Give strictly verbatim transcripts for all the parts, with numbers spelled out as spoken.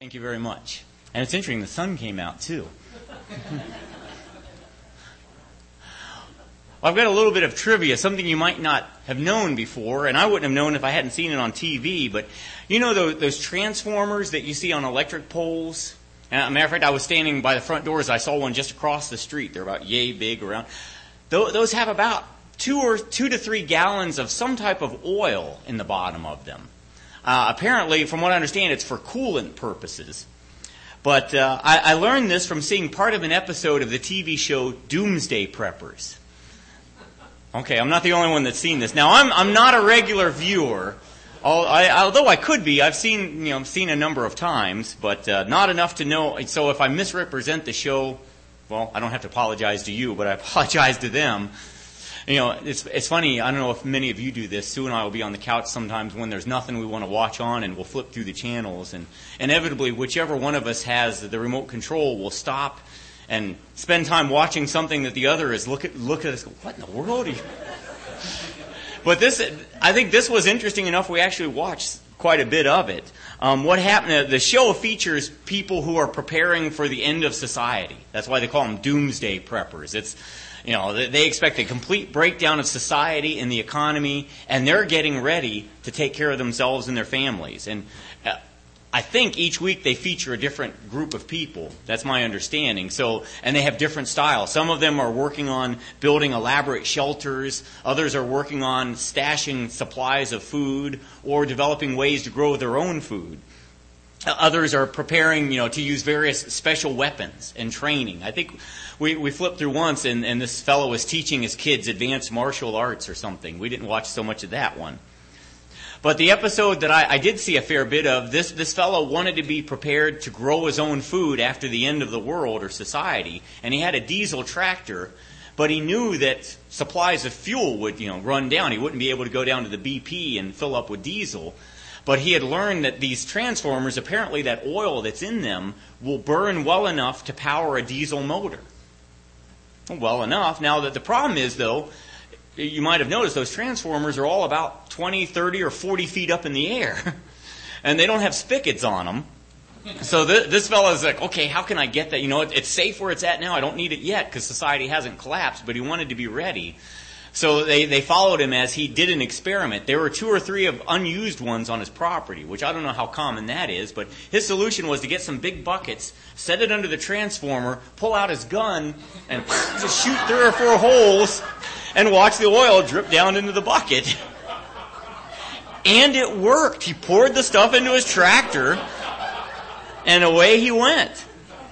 Thank you very much. And it's interesting, the sun came out too. Well, I've got a little bit of trivia, something you might not have known before, and I wouldn't have known if I hadn't seen it on T V, but you know those, those transformers that you see on electric poles? As a matter of fact, I was standing by the front doors, I saw one just across the street. They're about yay big around. Those have about two or two to three gallons of some type of oil in the bottom of them. Uh, apparently, from what I understand, it's for coolant purposes. But uh, I, I learned this from seeing part of an episode of the T V show Doomsday Preppers. Okay, I'm not the only one that's seen this. Now, I'm I'm not a regular viewer, I, although I could be. I've seen you know seen a number of times, but uh, not enough to know. So if I misrepresent the show, well, I don't have to apologize to you, but I apologize to them. You know, it's it's funny, I don't know if many of you do this. Sue and I will be on the couch sometimes when there's nothing we want to watch on, and we'll flip through the channels, and inevitably, whichever one of us has the remote control will stop and spend time watching something that the other is look at look at us, go, what in the world are you? But this, I think this was interesting enough, we actually watched quite a bit of it. Um, what happened, the show features people who are preparing for the end of society. That's why they call them doomsday preppers. It's You know, they expect a complete breakdown of society and the economy, and they're getting ready to take care of themselves and their families. And uh, I think each week they feature a different group of people. That's my understanding. So, and they have different styles. Some of them are working on building elaborate shelters. Others are working on stashing supplies of food or developing ways to grow their own food. Others are preparing, you know, to use various special weapons and training. I think we, we flipped through once, and, and this fellow was teaching his kids advanced martial arts or something. We didn't watch so much of that one. But the episode that I, I did see a fair bit of, this, this fellow wanted to be prepared to grow his own food after the end of the world or society. And he had a diesel tractor, but he knew that supplies of fuel would, you know, run down. He wouldn't be able to go down to the B P and fill up with diesel. But he had learned that these transformers, apparently that oil that's in them, will burn well enough to power a diesel motor. Well enough. Now, that the problem is, though, you might have noticed those transformers are all about twenty, thirty, or forty feet up in the air. And they don't have spigots on them. So th- this fellow is like, okay, how can I get that? You know, it, it's safe where it's at now. I don't need it yet because society hasn't collapsed, but he wanted to be ready. So they, they followed him as he did an experiment. There were two or three of unused ones on his property, which I don't know how common that is, but his solution was to get some big buckets, set it under the transformer, pull out his gun, and just shoot three or four holes and watch the oil drip down into the bucket. And it worked. He poured the stuff into his tractor, and away he went.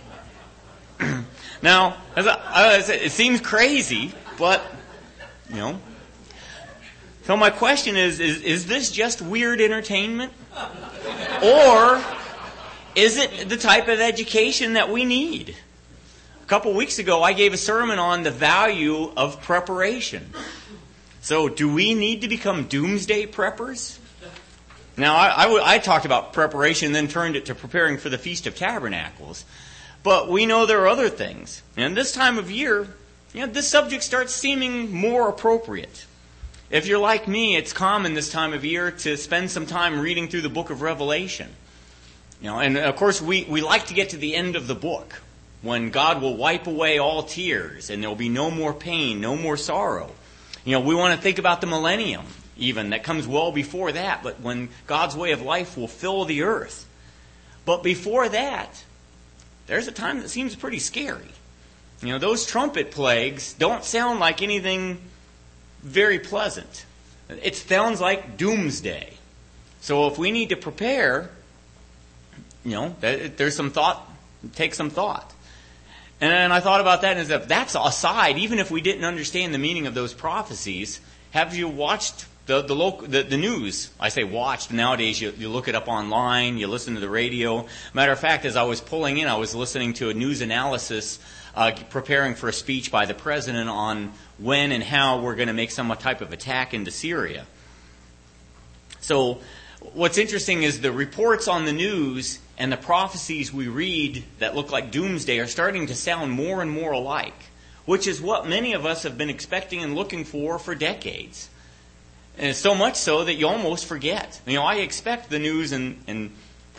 Now, as I, as I, it seems crazy, but... You know, so my question is, is, is this just weird entertainment? Or is it the type of education that we need? A couple weeks ago, I gave a sermon on the value of preparation. So do we need to become doomsday preppers? Now, I, I, I talked about preparation and then turned it to preparing for the Feast of Tabernacles. But we know there are other things. And this time of year... You know, this subject starts seeming more appropriate. If you're like me, it's common this time of year to spend some time reading through the book of Revelation. You know, and of course we, we like to get to the end of the book, when God will wipe away all tears and there will be no more pain, no more sorrow. You know, we want to think about the millennium, even, that comes well before that, but when God's way of life will fill the earth. But before that, there's a time that seems pretty scary. You know, those trumpet plagues don't sound like anything very pleasant. It sounds like doomsday. So if we need to prepare, you know, there's some thought, take some thought. And I thought about that, and if that's aside, even if we didn't understand the meaning of those prophecies, have you watched the the, local, the, the news? I say watched. Nowadays you, you look it up online, you listen to the radio. Matter of fact, as I was pulling in, I was listening to a news analysis Uh, preparing for a speech by the president on when and how we're going to make some type of attack into Syria. So what's interesting is the reports on the news and the prophecies we read that look like doomsday are starting to sound more and more alike, which is what many of us have been expecting and looking for for decades. And so much so that you almost forget. You know, I expect the news and, and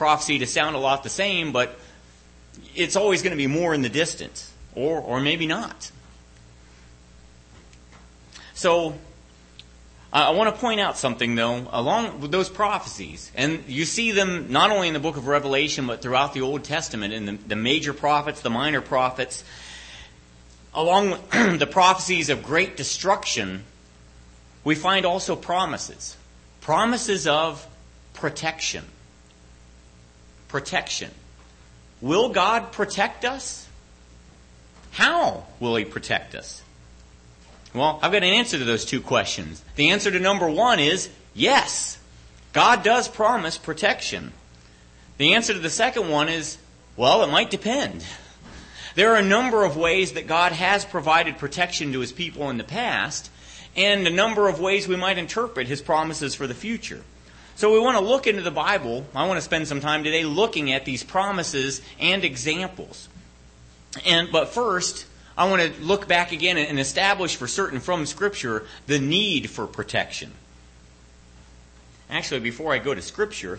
prophecy to sound a lot the same, but it's always going to be more in the distance, or or maybe not. So I want to point out something, though, along with those prophecies. And you see them not only in the book of Revelation, but throughout the Old Testament, in the, the major prophets, the minor prophets. Along with the prophecies of great destruction, we find also promises. Promises of protection. Protection. Will God protect us? How will He protect us? Well, I've got an answer to those two questions. The answer to number one is yes. God does promise protection. The answer to the second one is, well, it might depend. There are a number of ways that God has provided protection to His people in the past, and a number of ways we might interpret His promises for the future. So we want to look into the Bible. I want to spend some time today looking at these promises and examples. And but first, I want to look back again and establish for certain from Scripture the need for protection. Actually, before I go to Scripture,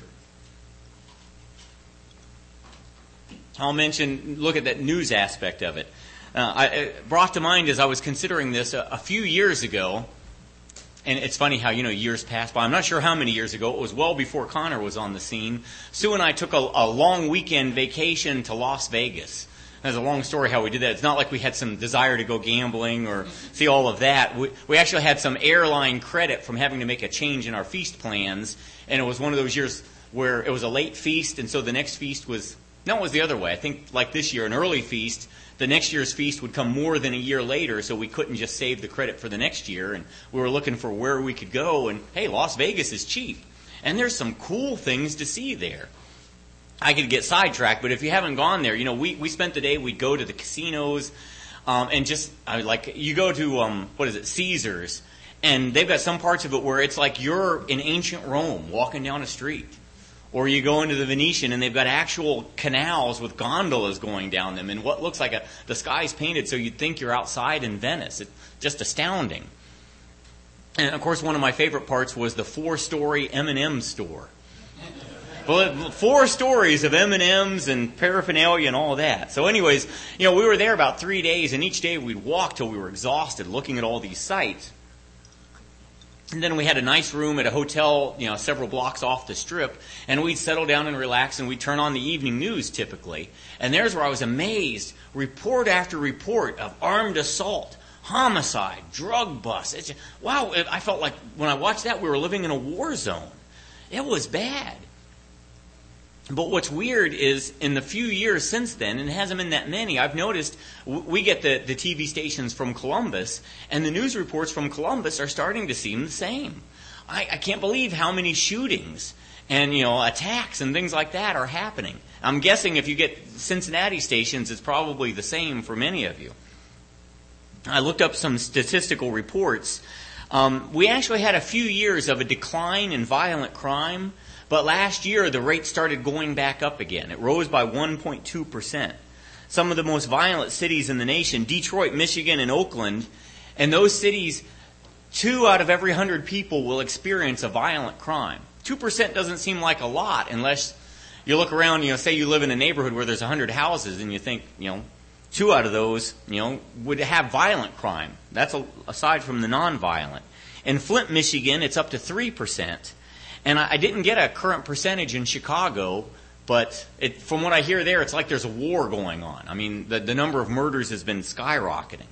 I'll mention, look at that news aspect of it. Uh, I, it brought to mind as I was considering this a, a few years ago, and it's funny how, you know, years pass by. I'm not sure how many years ago. It was well before Connor was on the scene. Sue and I took a, a long weekend vacation to Las Vegas. There's a long story how we did that. It's not like we had some desire to go gambling or see all of that. We, we actually had some airline credit from having to make a change in our feast plans. And it was one of those years where it was a late feast, and so the next feast was, no, it was the other way. I think like this year, an early feast, the next year's feast would come more than a year later, so we couldn't just save the credit for the next year. And we were looking for where we could go. And hey, Las Vegas is cheap. And there's some cool things to see there. I could get sidetracked, but if you haven't gone there, you know, we, we spent the day, we'd go to the casinos, um, and just, I mean, like, you go to, um, what is it, Caesars, and they've got some parts of it where it's like you're in ancient Rome walking down a street. Or you go into the Venetian, and they've got actual canals with gondolas going down them, and what looks like a, the sky's painted so you'd think you're outside in Venice. It's just astounding. And, of course, one of my favorite parts was the four-story M and M store. Well, four stories of M and M's and paraphernalia and all that. So anyways, you know, we were there about three days, and each day we'd walk till we were exhausted looking at all these sights. And then we had a nice room at a hotel, you know, several blocks off the Strip, and we'd settle down and relax, and we'd turn on the evening news typically. And there's where I was amazed. Report after report of armed assault, homicide, drug bust. It's just, wow, I felt like when I watched that, we were living in a war zone. It was bad. But what's weird is in the few years since then, and it hasn't been that many, I've noticed we get the, the T V stations from Columbus, and the news reports from Columbus are starting to seem the same. I, I can't believe how many shootings and, you know, attacks and things like that are happening. I'm guessing if you get Cincinnati stations, it's probably the same for many of you. I looked up some statistical reports. Um, we actually had a few years of a decline in violent crime. But last year, the rate started going back up again. It rose by one point two percent. Some of the most violent cities in the nation, Detroit, Michigan, and Oakland, and those cities, two out of every hundred people will experience a violent crime. Two percent doesn't seem like a lot unless you look around, you know, say you live in a neighborhood where there's a hundred houses, and you think, you know, two out of those, you know, would have violent crime. That's a, aside from the nonviolent. In Flint, Michigan, it's up to three percent. And I didn't get a current percentage in Chicago, but it, from what I hear there, it's like there's a war going on. I mean, the, the number of murders has been skyrocketing.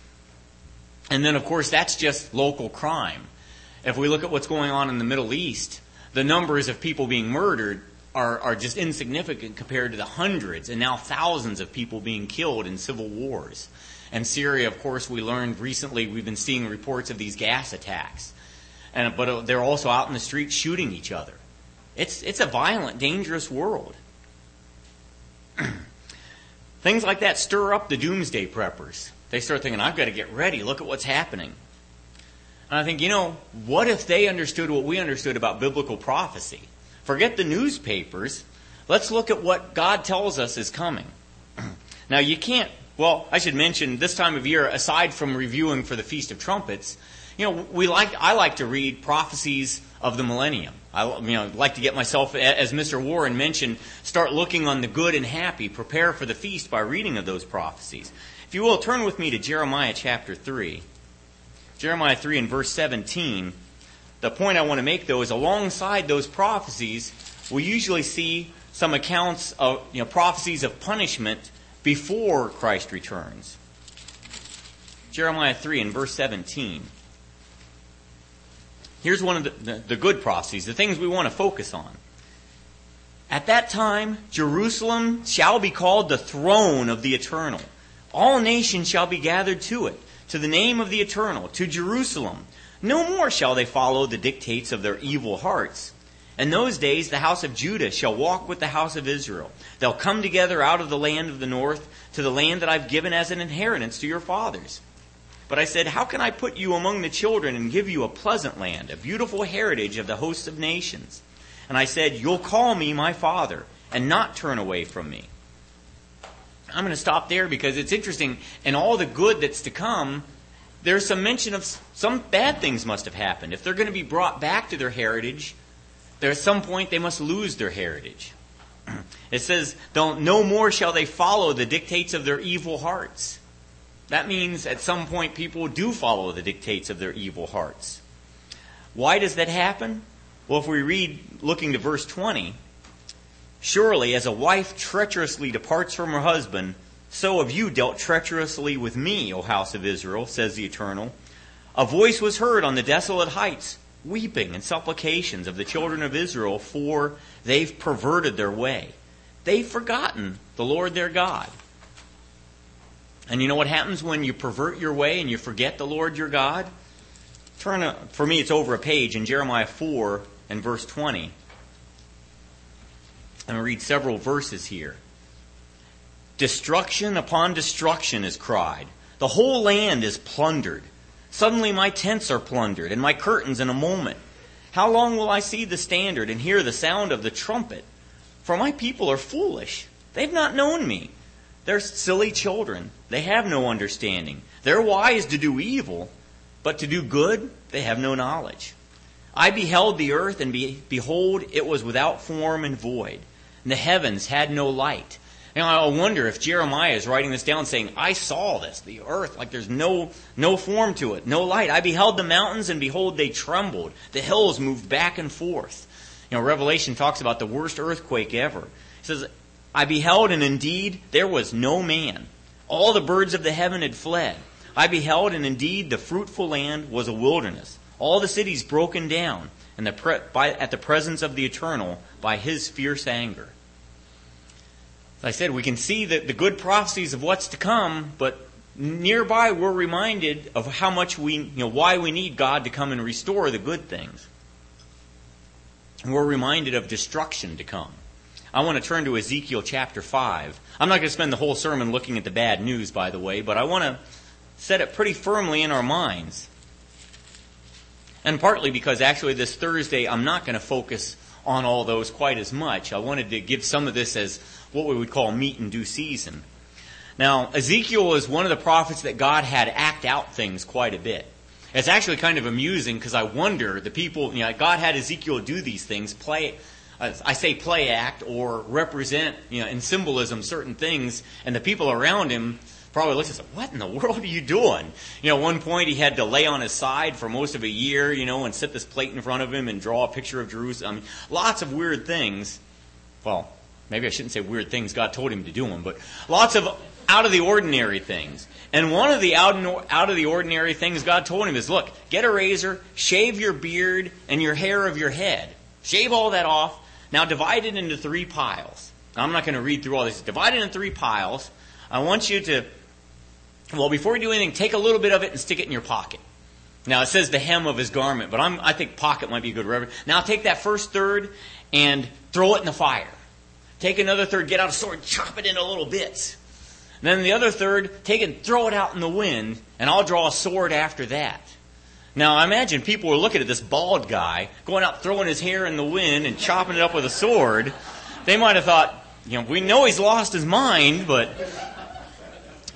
And then, of course, that's just local crime. If we look at what's going on in the Middle East, the numbers of people being murdered are, are just insignificant compared to the hundreds and now thousands of people being killed in civil wars. And Syria, of course, we learned recently, we've been seeing reports of these gas attacks. And, but they're also out in the street shooting each other. It's, it's a violent, dangerous world. Things like that stir up the doomsday preppers. They start thinking, I've got to get ready. Look at what's happening. And I think, you know, what if they understood what we understood about biblical prophecy? Forget the newspapers. Let's look at what God tells us is coming. Now, you can't, well, I should mention, this time of year, aside from reviewing for the Feast of Trumpets, You know, we like I like to read prophecies of the millennium. I you know like to get myself, as Mister Warren mentioned, start looking on the good and happy, prepare for the feast by reading of those prophecies. If you will, turn with me to Jeremiah chapter three. Jeremiah three and verse seventeen. The point I want to make, though, is alongside those prophecies, we usually see some accounts of you know prophecies of punishment before Christ returns. Jeremiah three and verse seventeen. Here's one of the, the, the good prophecies, the things we want to focus on. At that time, Jerusalem shall be called the throne of the Eternal. All nations shall be gathered to it, to the name of the Eternal, to Jerusalem. No more shall they follow the dictates of their evil hearts. In those days, the house of Judah shall walk with the house of Israel. They'll come together out of the land of the north to the land that I've given as an inheritance to your fathers. But I said, how can I put you among the children and give you a pleasant land, a beautiful heritage of the hosts of nations? And I said, you'll call me my father and not turn away from me. I'm going to stop there because it's interesting. In all the good that's to come, there's some mention of some bad things must have happened. If they're going to be brought back to their heritage, there at some point they must lose their heritage. It says, no more shall they follow the dictates of their evil hearts. That means at some point people do follow the dictates of their evil hearts. Why does that happen? Well, if we read, looking to verse twenty, surely as a wife treacherously departs from her husband, so have you dealt treacherously with me, O house of Israel, says the Eternal. A voice was heard on the desolate heights, weeping and supplications of the children of Israel, for they've perverted their way. They've forgotten the Lord their God. And you know what happens when you pervert your way and you forget the Lord your God? Turn, a, for me, it's over a page in Jeremiah four and verse twenty. I'm going to read several verses here. Destruction upon destruction is cried. The whole land is plundered. Suddenly my tents are plundered and my curtains in a moment. How long will I see the standard and hear the sound of the trumpet? For my people are foolish. They've not known me. They're silly children. They have no understanding. They're wise to do evil, but to do good, they have no knowledge. I beheld the earth, and be, behold, it was without form and void, and the heavens had no light. Now, I wonder if Jeremiah is writing this down saying, I saw this, the earth, like there's no, no form to it, no light. I beheld the mountains, and behold, they trembled. The hills moved back and forth. You know, Revelation talks about the worst earthquake ever. It says, I beheld, and indeed there was no man. All the birds of the heaven had fled. I beheld, and indeed the fruitful land was a wilderness. All the cities broken down, and the pre- by, at the presence of the Eternal by His fierce anger. As I said, we can see that the good prophecies of what's to come, but nearby we're reminded of how much we, you know, why we need God to come and restore the good things. And we're reminded of destruction to come. I want to turn to Ezekiel chapter five. I'm not going to spend the whole sermon looking at the bad news, by the way, but I want to set it pretty firmly in our minds. And partly because actually this Thursday I'm not going to focus on all those quite as much. I wanted to give some of this as what we would call meat in due season. Now, Ezekiel is one of the prophets that God had act out things quite a bit. It's actually kind of amusing because I wonder, the people, you know, God had Ezekiel do these things, play I say play act or represent, you know, in symbolism certain things, and the people around him probably looked and said, what in the world are you doing? You know, at one point he had to lay on his side for most of a year, you know, and set this plate in front of him and draw a picture of Jerusalem. I mean, lots of weird things. Well, maybe I shouldn't say weird things. God told him to do them, but lots of out of the ordinary things. And one of the out, out of the ordinary things God told him is, look, get a razor, shave your beard and your hair of your head. Shave all that off. Now divide it into three piles. Now, I'm not going to read through all this. Divide it into three piles. I want you to, well, before you do anything, take a little bit of it and stick it in your pocket. Now, it says the hem of his garment, but I'm, I think pocket might be a good reference. Now, take that first third and throw it in the fire. Take another third, get out a sword, chop it into little bits. And then the other third, take it and throw it out in the wind, and I'll draw a sword after that. Now, I imagine people were looking at this bald guy going out throwing his hair in the wind and chopping it up with a sword. They might have thought, you know, we know he's lost his mind, but...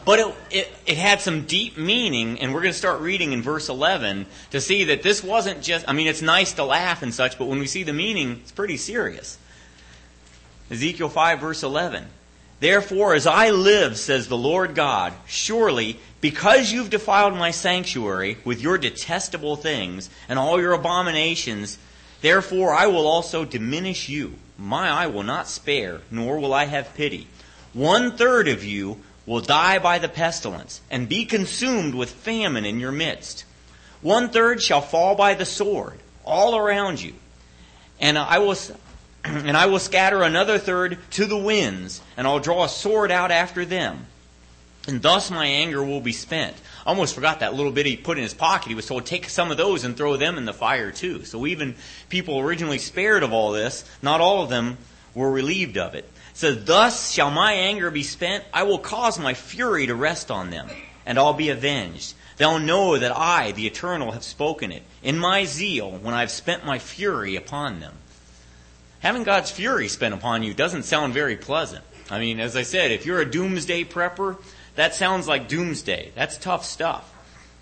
But it, it, it had some deep meaning, and we're going to start reading in verse eleven to see that this wasn't just, I mean, it's nice to laugh and such, but when we see the meaning, it's pretty serious. Ezekiel five, verse eleven. Therefore, as I live, says the Lord God, surely, because you've defiled my sanctuary with your detestable things and all your abominations, therefore I will also diminish you. My eye will not spare, nor will I have pity. One third of you will die by the pestilence, and be consumed with famine in your midst. One third shall fall by the sword, all around you. And I will... And I will scatter another third to the winds, and I'll draw a sword out after them. And thus my anger will be spent. I almost forgot that little bit he put in his pocket. He was told, take some of those and throw them in the fire too. So even people originally spared of all this, not all of them were relieved of it. It says, thus shall my anger be spent. I will cause my fury to rest on them, and I'll be avenged. They'll know that I, the Eternal, have spoken it in my zeal when I've spent my fury upon them. Having God's fury spent upon you doesn't sound very pleasant. I mean, as I said, if you're a doomsday prepper, that sounds like doomsday. That's tough stuff.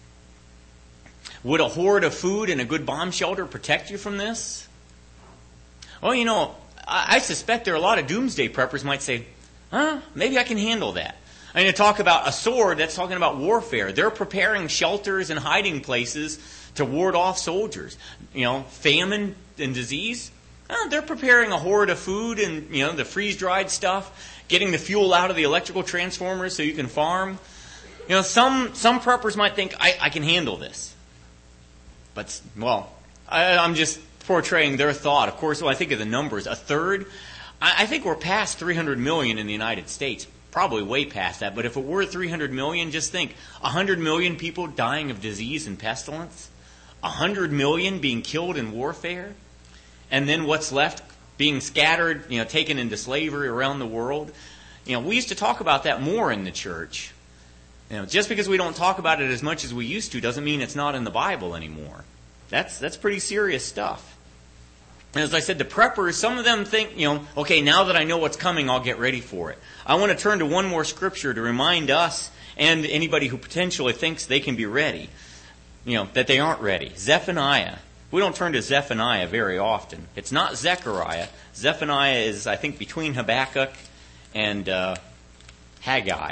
Would a hoard of food and a good bomb shelter protect you from this? Well, you know, I, I suspect there are a lot of doomsday preppers might say, huh, maybe I can handle that. I mean, to talk about a sword, that's talking about warfare. They're preparing shelters and hiding places to ward off soldiers. You know, famine and disease. Uh, they're preparing a hoard of food and, you know, the freeze-dried stuff, getting the fuel out of the electrical transformers so you can farm. You know, some some preppers might think, I, I can handle this. But, well, I, I'm just portraying their thought. Of course, when I think of the numbers, a third, I, I think we're past three hundred million in the United States. Probably way past that. But if it were three hundred million, just think, one hundred million people dying of disease and pestilence, one hundred million being killed in warfare, and then what's left being scattered, you know, taken into slavery around the world. You know, we used to talk about that more in the church. You know, just because we don't talk about it as much as we used to doesn't mean it's not in the Bible anymore. That's that's pretty serious stuff. And as I said, the preppers, some of them think, you know, okay, now that I know what's coming, I'll get ready for it. I want to turn to one more scripture to remind us and anybody who potentially thinks they can be ready, you know, that they aren't ready. Zephaniah. We don't turn to Zephaniah very often. It's not Zechariah. Zephaniah is, I think, between Habakkuk and uh, Haggai.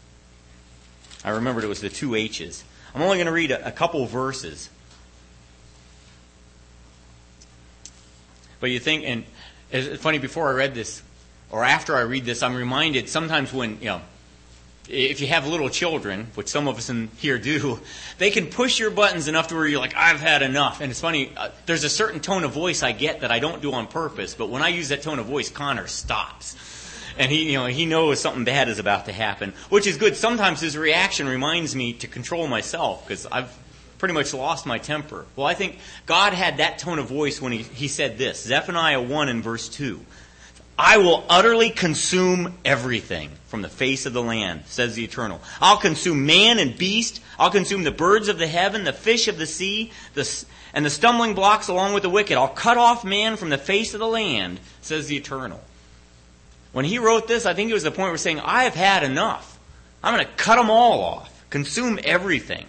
I remembered it was the two H's. I'm only going to read a, a couple verses. But you think, and it's funny, before I read this, or after I read this, I'm reminded sometimes when, you know, if you have little children, which some of us in here do, they can push your buttons enough to where you're like, I've had enough. And it's funny, uh, there's a certain tone of voice I get that I don't do on purpose, but when I use that tone of voice, Connor stops. And he, you know, he knows something bad is about to happen, which is good. Sometimes his reaction reminds me to control myself because I've pretty much lost my temper. Well, I think God had that tone of voice when he, he said this, Zephaniah one and verse two. I will utterly consume everything from the face of the land, says the Eternal. I'll consume man and beast. I'll consume the birds of the heaven, the fish of the sea, the, and the stumbling blocks along with the wicked. I'll cut off man from the face of the land, says the Eternal. When he wrote this, I think it was the point where he's saying, I have had enough. I'm going to cut them all off. Consume everything.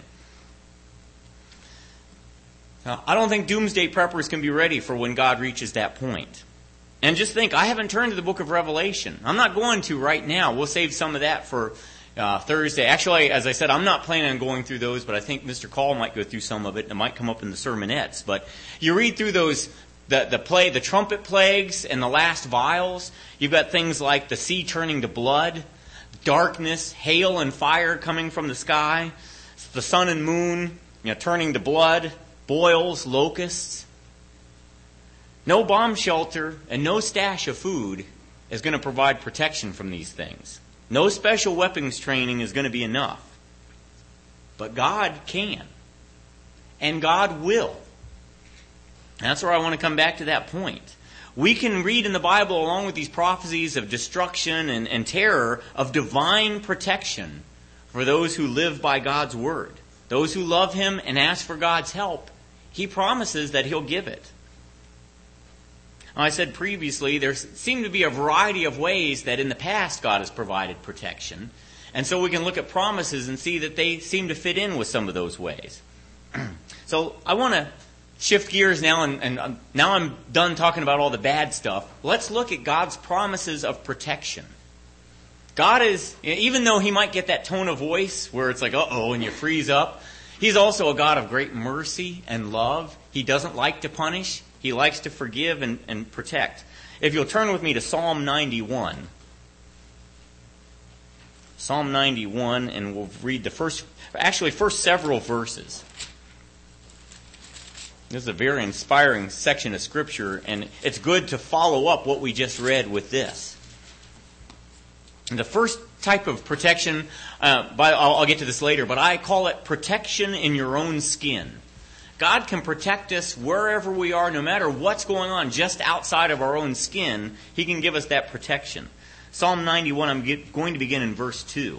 Now, I don't think doomsday preppers can be ready for when God reaches that point. And just think, I haven't turned to the book of Revelation. I'm not going to right now. We'll save some of that for uh, Thursday. Actually, as I said, I'm not planning on going through those, but I think Mister Call might go through some of it. It might come up in the sermonettes. But you read through those, the the play, the trumpet plagues and the last vials. You've got things like the sea turning to blood, darkness, hail and fire coming from the sky, the sun and moon, you know, turning to blood, boils, locusts. No bomb shelter and no stash of food is going to provide protection from these things. No special weapons training is going to be enough. But God can. And God will. And that's where I want to come back to that point. We can read in the Bible, along with these prophecies of destruction and, and terror, of divine protection for those who live by God's word. Those who love Him and ask for God's help, He promises that He'll give it. I said previously, there seem to be a variety of ways that in the past God has provided protection. And so we can look at promises and see that they seem to fit in with some of those ways. So I want to shift gears now, and, and now I'm done talking about all the bad stuff. Let's look at God's promises of protection. God is, even though He might get that tone of voice where it's like, uh-oh, and you freeze up, He's also a God of great mercy and love. He doesn't like to punish. He likes to forgive and, and protect. If you'll turn with me to Psalm ninety-one. Psalm ninety-one, and we'll read the first, actually first several verses. This is a very inspiring section of Scripture, and it's good to follow up what we just read with this. And the first type of protection, uh, by, I'll, I'll get to this later, but I call it protection in your own skin. God can protect us wherever we are, no matter what's going on, just outside of our own skin. He can give us that protection. Psalm ninety-one, I'm get, going to begin in verse two.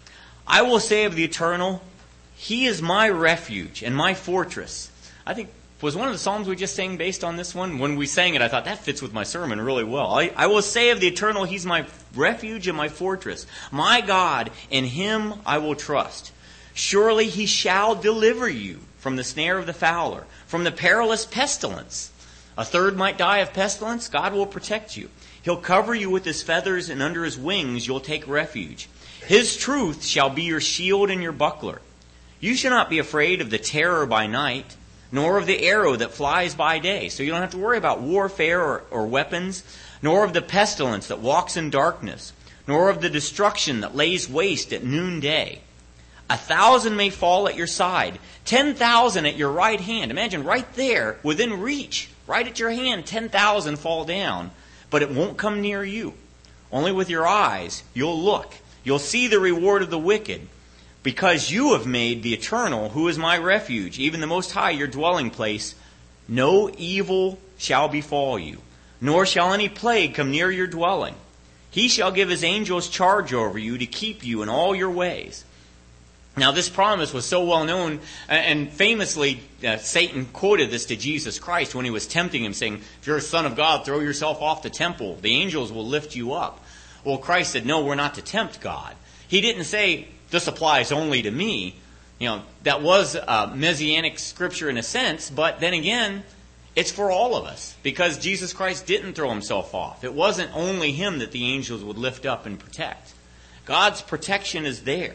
I will say of the Eternal, He is my refuge and my fortress. I think, was one of the Psalms we just sang based on this one? When we sang it, I thought that fits with my sermon really well. I, I will say of the Eternal, He's my refuge and my fortress. My God, in Him I will trust. Surely He shall deliver you from the snare of the fowler, from the perilous pestilence. A third might die of pestilence. God will protect you. He'll cover you with His feathers, and under His wings you'll take refuge. His truth shall be your shield and your buckler. You shall not be afraid of the terror by night, nor of the arrow that flies by day. So you don't have to worry about warfare or, or weapons, nor of the pestilence that walks in darkness, nor of the destruction that lays waste at noonday. A thousand may fall at your side, ten thousand at your right hand. Imagine right there, within reach, right at your hand, ten thousand fall down, but it won't come near you. Only with your eyes you'll look. You'll see the reward of the wicked, because you have made the Eternal, who is my refuge, even the Most High, your dwelling place. No evil shall befall you, nor shall any plague come near your dwelling. He shall give His angels charge over you to keep you in all your ways. Now, this promise was so well known, and famously, uh, Satan quoted this to Jesus Christ when he was tempting Him, saying, if you're a son of God, throw yourself off the temple. The angels will lift you up. Well, Christ said, no, we're not to tempt God. He didn't say, this applies only to me. You know, that was a messianic scripture in a sense, but then again, it's for all of us, because Jesus Christ didn't throw Himself off. It wasn't only Him that the angels would lift up and protect. God's protection is there.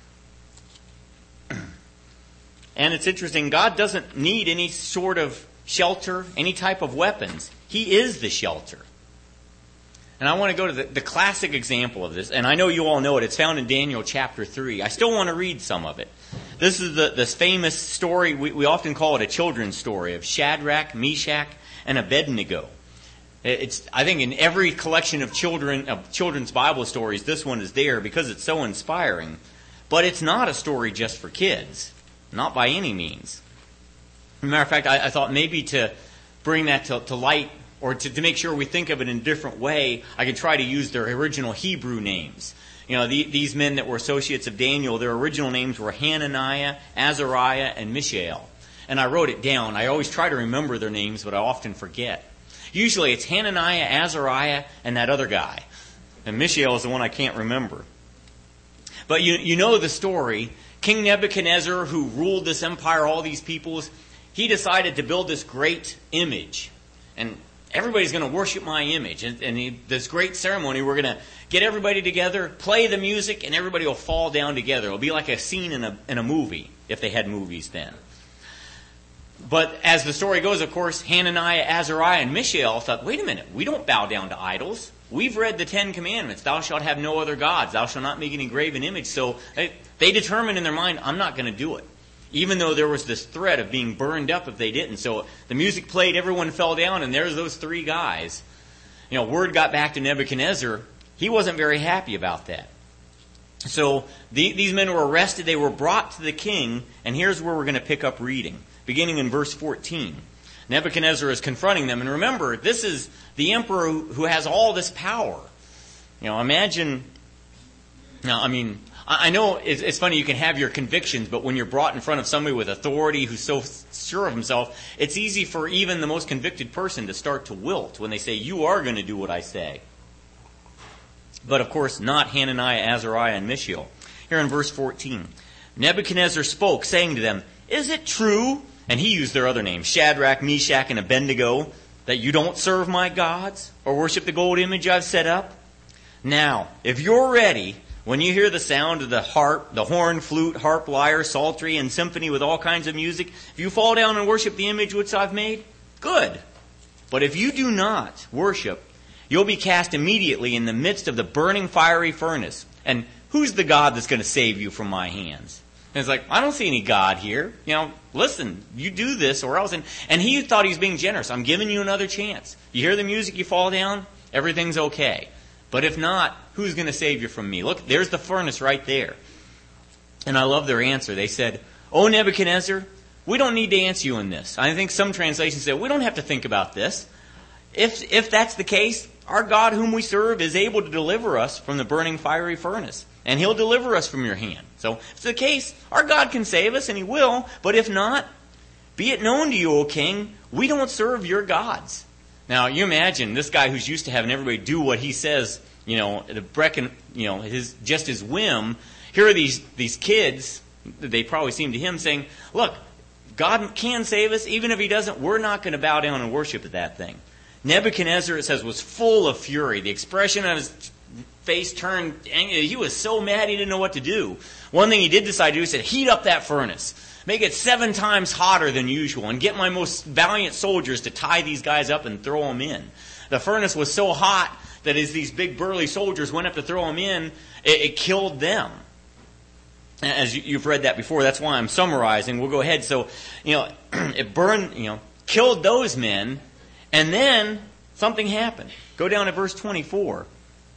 And it's interesting, God doesn't need any sort of shelter, any type of weapons. He is the shelter. And I want to go to the, the classic example of this, and I know you all know it. It's found in Daniel chapter three. I still want to read some of it. This is the this famous story, we, we often call it a children's story, of Shadrach, Meshach, and Abednego. It's, I think in every collection of children of children's Bible stories, this one is there because it's so inspiring. But it's not a story just for kids. Not by any means. As a matter of fact, I, I thought maybe to bring that to, to light, or to, to make sure we think of it in a different way, I could try to use their original Hebrew names. You know, the, these men that were associates of Daniel, their original names were Hananiah, Azariah, and Mishael. And I wrote it down. I always try to remember their names, but I often forget. Usually it's Hananiah, Azariah, and that other guy. And Mishael is the one I can't remember. But you, you know the story. King Nebuchadnezzar, who ruled this empire, all these peoples, he decided to build this great image. And everybody's going to worship my image. And, and he, this great ceremony, we're going to get everybody together, play the music, and everybody will fall down together. It'll be like a scene in a, in a movie, if they had movies then. But as the story goes, of course, Hananiah, Azariah, and Mishael thought, wait a minute, we don't bow down to idols. We've read the Ten Commandments. Thou shalt have no other gods. Thou shalt not make any graven image. So they, they determined in their mind, I'm not going to do it. Even though there was this threat of being burned up if they didn't. So the music played, everyone fell down, and there's those three guys. You know, word got back to Nebuchadnezzar. He wasn't very happy about that. So the, these men were arrested. They were brought to the king. And here's where we're going to pick up reading. Beginning in verse fourteen. Nebuchadnezzar is confronting them. And remember, this is the emperor who has all this power. You know, imagine... Now, I mean, I know it's, it's funny, you can have your convictions, but when you're brought in front of somebody with authority who's so sure of himself, it's easy for even the most convicted person to start to wilt when they say, you are going to do what I say. But of course, not Hananiah, Azariah, and Mishael. Here in verse fourteen. Nebuchadnezzar spoke, saying to them, "Is it true?" And he used their other names, Shadrach, Meshach, and Abednego, "that you don't serve my gods or worship the gold image I've set up? Now, if you're ready, when you hear the sound of the harp, the horn, flute, harp, lyre, psaltery, and symphony with all kinds of music, if you fall down and worship the image which I've made, good. But if you do not worship, you'll be cast immediately in the midst of the burning fiery furnace. And who's the God that's going to save you from my hands?" And it's like, I don't see any God here. You know, listen, you do this or else. And, and he thought he was being generous. I'm giving you another chance. You hear the music, you fall down, everything's okay. But if not, who's going to save you from me? Look, there's the furnace right there. And I love their answer. They said, "Oh, Nebuchadnezzar, we don't need to answer you in this." I think some translations say, we don't have to think about this. If, if that's the case, our God whom we serve is able to deliver us from the burning fiery furnace. And he'll deliver us from your hand. So if it's the case, our God can save us, and he will. But if not, be it known to you, O king, we don't serve your gods. Now, you imagine this guy who's used to having everybody do what he says, you know, the brecken, you know, his just his whim. Here are these these kids, they probably seem to him saying, "Look, God can save us. Even if he doesn't, we're not going to bow down and worship at that thing." Nebuchadnezzar, it says, was full of fury. The expression on his face turned angry. He was so mad he didn't know what to do. One thing he did decide to do, he said, "Heat up that furnace. Make it seven times hotter than usual and get my most valiant soldiers to tie these guys up and throw them in." The furnace was so hot that as these big burly soldiers went up to throw them in, it, it killed them. As you, you've read that before, that's why I'm summarizing. We'll go ahead. So, you know, it burned, you know, killed those men, and then something happened. Go down to verse twenty-four.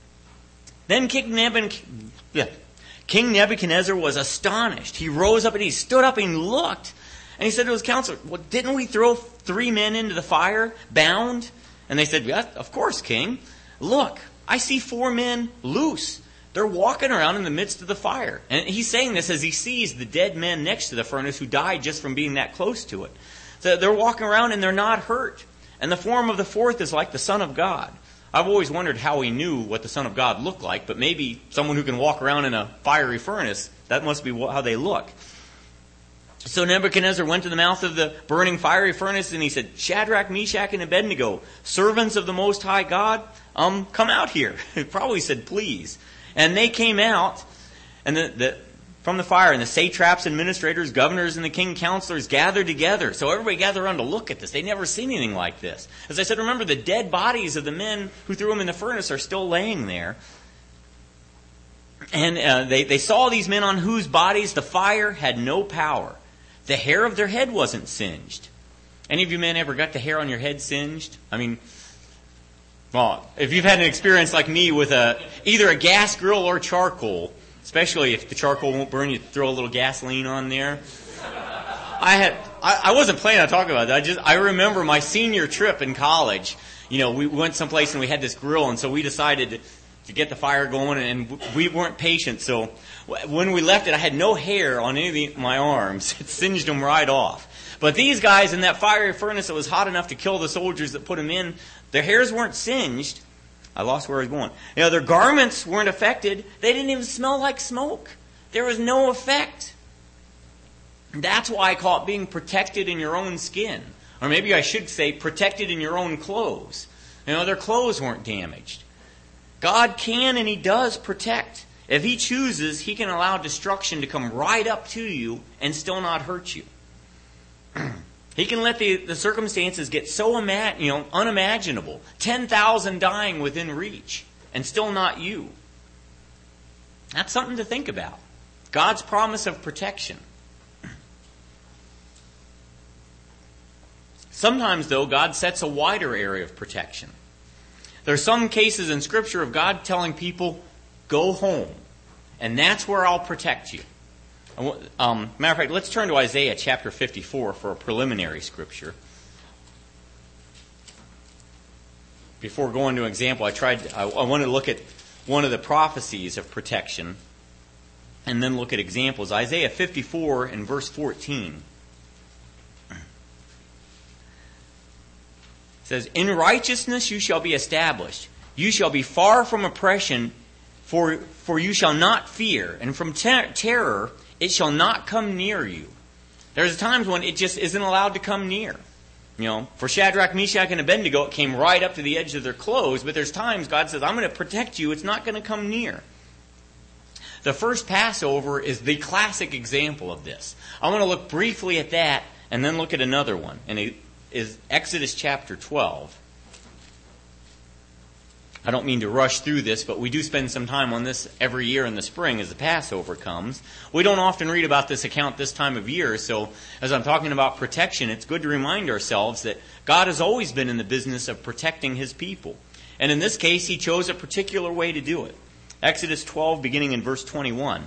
Then King Nebuchadnezzar, King Nebuchadnezzar was astonished. He rose up and he stood up and he looked. And he said to his counselor, "Well, didn't we throw three men into the fire, bound?" And they said, "Yeah, of course, King. Look, I see four men loose. They're walking around in the midst of the fire." And he's saying this as he sees the dead men next to the furnace who died just from being that close to it. So they're walking around and they're not hurt. And the form of the fourth is like the Son of God. I've always wondered how he knew what the Son of God looked like, but maybe someone who can walk around in a fiery furnace, that must be how they look. So Nebuchadnezzar went to the mouth of the burning fiery furnace and he said, "Shadrach, Meshach, and Abednego, servants of the Most High God, um, come out here." He probably said, "Please." And they came out and the, the, from the fire, and the satraps, administrators, governors, and the king counselors gathered together. So everybody gathered around to look at this. They'd never seen anything like this. As I said, remember, the dead bodies of the men who threw them in the furnace are still laying there. And uh, they, they saw these men on whose bodies the fire had no power. The hair of their head wasn't singed. Any of you men ever got the hair on your head singed? I mean, well, if you've had an experience like me with a either a gas grill or charcoal, especially if the charcoal won't burn, you throw a little gasoline on there. I had I, I wasn't planning on talking about that. I just I remember my senior trip in college. You know, we went someplace and we had this grill, and so we decided to, to get the fire going, and we weren't patient. So when we left it, I had no hair on any of the, my arms. It singed them right off. But these guys in that fiery furnace that was hot enough to kill the soldiers that put them in, their hairs weren't singed. I lost where I was going. You know, their garments weren't affected. They didn't even smell like smoke. There was no effect. That's why I call it being protected in your own skin. Or maybe I should say protected in your own clothes. You know, their clothes weren't damaged. God can and He does protect. If He chooses, He can allow destruction to come right up to you and still not hurt you. He can let the, the circumstances get so ima- you know, unimaginable. ten thousand dying within reach and still not you. That's something to think about. God's promise of protection. Sometimes, though, God sets a wider area of protection. There are some cases in Scripture of God telling people, go home, and that's where I'll protect you. Um, matter of fact, let's turn to Isaiah chapter fifty-four for a preliminary scripture. Before going to an example, I tried. I, I wanted to look at one of the prophecies of protection, and then look at examples. Isaiah fifty-four and verse fourteen. It says, "In righteousness you shall be established. You shall be far from oppression, For, for you shall not fear, and from ter- terror it shall not come near you. There's times when it just isn't allowed to come near. You know, for Shadrach, Meshach, and Abednego, it came right up to the edge of their clothes, but there's times God says, I'm going to protect you, it's not going to come near. The first Passover is the classic example of this. I want to look briefly at that, and then look at another one, and it is Exodus chapter twelve. I don't mean to rush through this, but we do spend some time on this every year in the spring as the Passover comes. We don't often read about this account this time of year, so as I'm talking about protection, it's good to remind ourselves that God has always been in the business of protecting His people. And in this case, He chose a particular way to do it. Exodus twelve, beginning in verse twenty-one.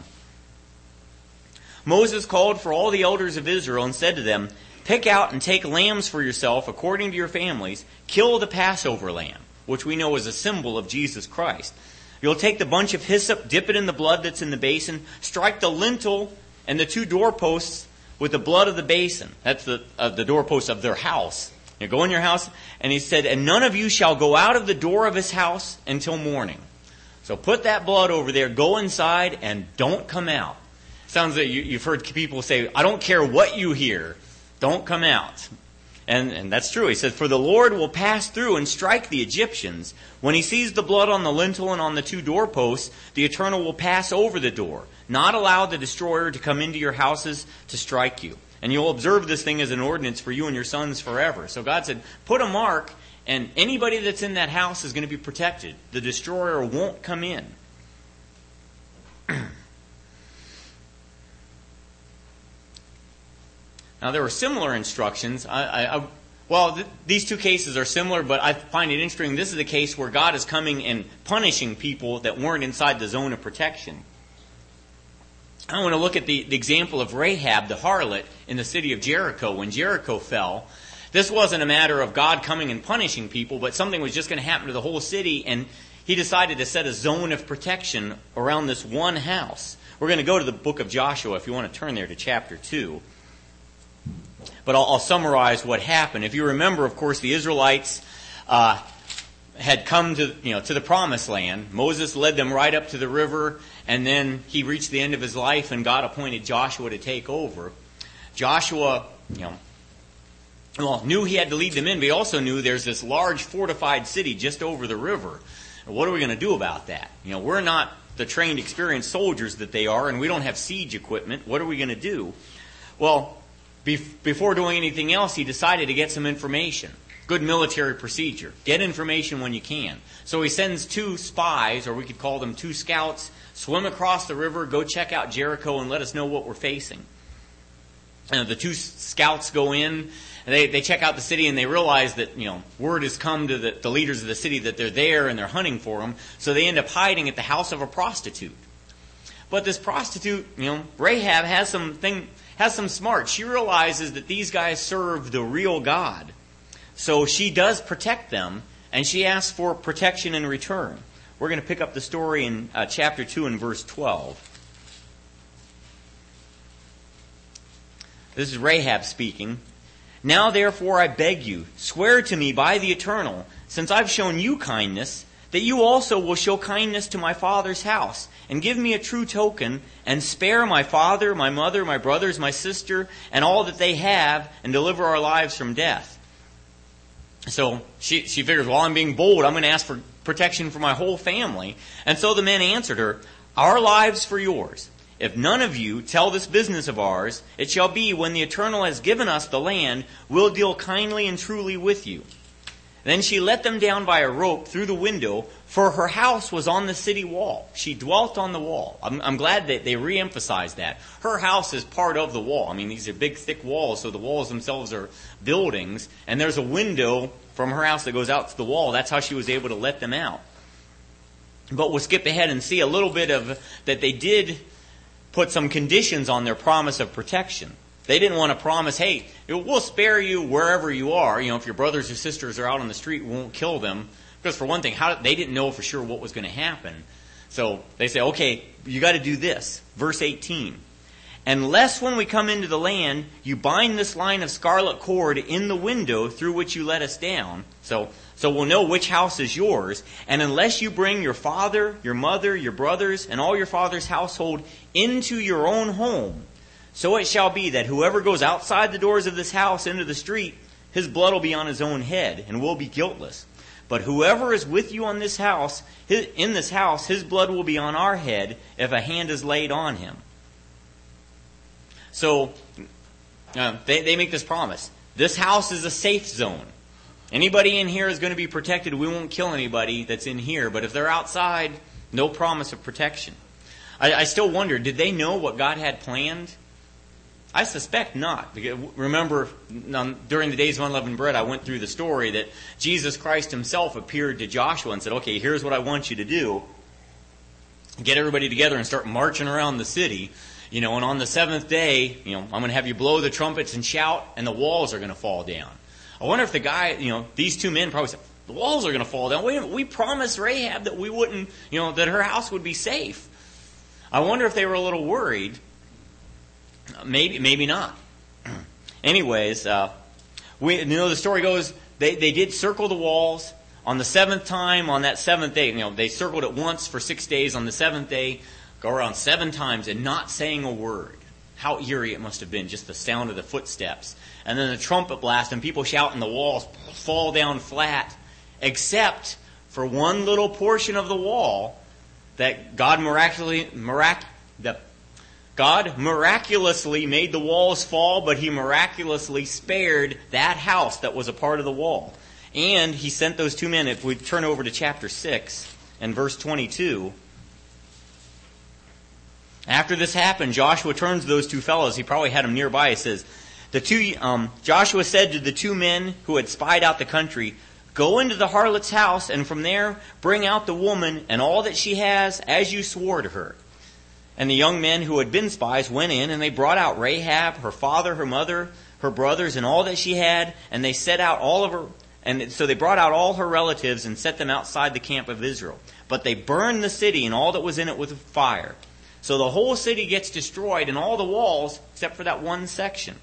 Moses called for all the elders of Israel and said to them, pick out and take lambs for yourself according to your families. Kill the Passover lamb, which we know is a symbol of Jesus Christ. You'll take the bunch of hyssop, dip it in the blood that's in the basin, strike the lintel and the two doorposts with the blood of the basin. That's the, uh, the doorposts of their house. You go in your house, and he said, and none of you shall go out of the door of his house until morning. So put that blood over there, go inside, and don't come out. Sounds like you, you've heard people say, I don't care what you hear, don't come out. And, and that's true. He says, for the Lord will pass through and strike the Egyptians. When he sees the blood on the lintel and on the two doorposts, the Eternal will pass over the door, not allow the destroyer to come into your houses to strike you. And you'll observe this thing as an ordinance for you and your sons forever. So God said, put a mark, and anybody that's in that house is going to be protected. The destroyer won't come in. Now, there were similar instructions. I, I, I, well, th- these two cases are similar, but I find it interesting. This is a case where God is coming and punishing people that weren't inside the zone of protection. I want to look at the, the example of Rahab, the harlot, in the city of Jericho. When Jericho fell, this wasn't a matter of God coming and punishing people, but something was just going to happen to the whole city, and He decided to set a zone of protection around this one house. We're going to go to the book of Joshua, if you want to turn there to chapter two. But I'll, I'll summarize what happened. If you remember, of course, the Israelites uh, had come to you know to the promised land. Moses led them right up to the river, and then he reached the end of his life, and God appointed Joshua to take over. Joshua, you know, well, knew he had to lead them in, but he also knew there's this large fortified city just over the river. What are we going to do about that? You know, we're not the trained, experienced soldiers that they are, and we don't have siege equipment. What are we going to do? Well, before doing anything else, he decided to get some information. Good military procedure. Get information when you can. So he sends two spies, or we could call them two scouts, swim across the river, go check out Jericho, and let us know what we're facing. And the two scouts go in, and they, they check out the city, and they realize that, you know, word has come to the, the leaders of the city that they're there and they're hunting for them. So they end up hiding at the house of a prostitute. But this prostitute, you know, Rahab has some thing... has some smart. She realizes that these guys serve the real God. So she does protect them, and she asks for protection in return. We're going to pick up the story in uh, chapter two and verse twelve. This is Rahab speaking. Now therefore I beg you, swear to me by the Eternal, since I've shown you kindness, that you also will show kindness to my father's house, and give me a true token, and spare my father, my mother, my brothers, my sister, and all that they have, and deliver our lives from death. So she, she figures, well, I'm being bold. I'm going to ask for protection for my whole family. And so the men answered her, our lives for yours. If none of you tell this business of ours, it shall be when the Eternal has given us the land, we'll deal kindly and truly with you. Then she let them down by a rope through the window, for her house was on the city wall. She dwelt on the wall. I'm, I'm glad that they re-emphasized that. Her house is part of the wall. I mean, these are big, thick walls, so the walls themselves are buildings. And there's a window from her house that goes out to the wall. That's how she was able to let them out. But we'll skip ahead and see a little bit of that they did put some conditions on their promise of protection. They didn't want to promise, hey, we'll spare you wherever you are. You know, if your brothers or sisters are out on the street, we won't kill them. Because for one thing, how they didn't know for sure what was going to happen. So they say, okay, you got to do this. Verse eighteen. Unless when we come into the land, you bind this line of scarlet cord in the window through which you let us down. So So we'll know which house is yours. And unless you bring your father, your mother, your brothers, and all your father's household into your own home, so it shall be that whoever goes outside the doors of this house into the street, his blood will be on his own head and will be guiltless. But whoever is with you on this house, his, in this house, his blood will be on our head if a hand is laid on him. So uh, they, they make this promise. This house is a safe zone. Anybody in here is going to be protected. We won't kill anybody that's in here. But if they're outside, no promise of protection. I, I still wonder, did they know what God had planned? I suspect not. Remember, during the days of unleavened bread, I went through the story that Jesus Christ himself appeared to Joshua and said, okay, here's what I want you to do. Get everybody together and start marching around the city. You know, and on the seventh day, you know, I'm going to have you blow the trumpets and shout, and the walls are going to fall down. I wonder if the guy, you know, these two men probably said, the walls are going to fall down. Wait a minute, we promised Rahab that we wouldn't, you know, that her house would be safe. I wonder if they were a little worried. Maybe, maybe not. Anyways, uh, we, you know, the story goes, they, they did circle the walls. On the seventh time, on that seventh day, you know, they circled it once for six days. On the seventh day, go around seven times and not saying a word. How eerie it must have been, just the sound of the footsteps. And then the trumpet blast and people shout and the walls fall down flat, except for one little portion of the wall that God miraculously, mirac- the, God miraculously made the walls fall, but He miraculously spared that house that was a part of the wall. And He sent those two men. If we turn over to chapter six and verse twenty-two, after this happened, Joshua turns to those two fellows. He probably had them nearby. He says, The two um, Joshua said to the two men who had spied out the country, go into the harlot's house, and from there bring out the woman and all that she has, as you swore to her. And the young men who had been spies went in, and they brought out Rahab, her father, her mother, her brothers, and all that she had, and they set out all of her. And so they brought out all her relatives and set them outside the camp of Israel. But they burned the city and all that was in it with fire. So the whole city gets destroyed, and all the walls, except for that one section.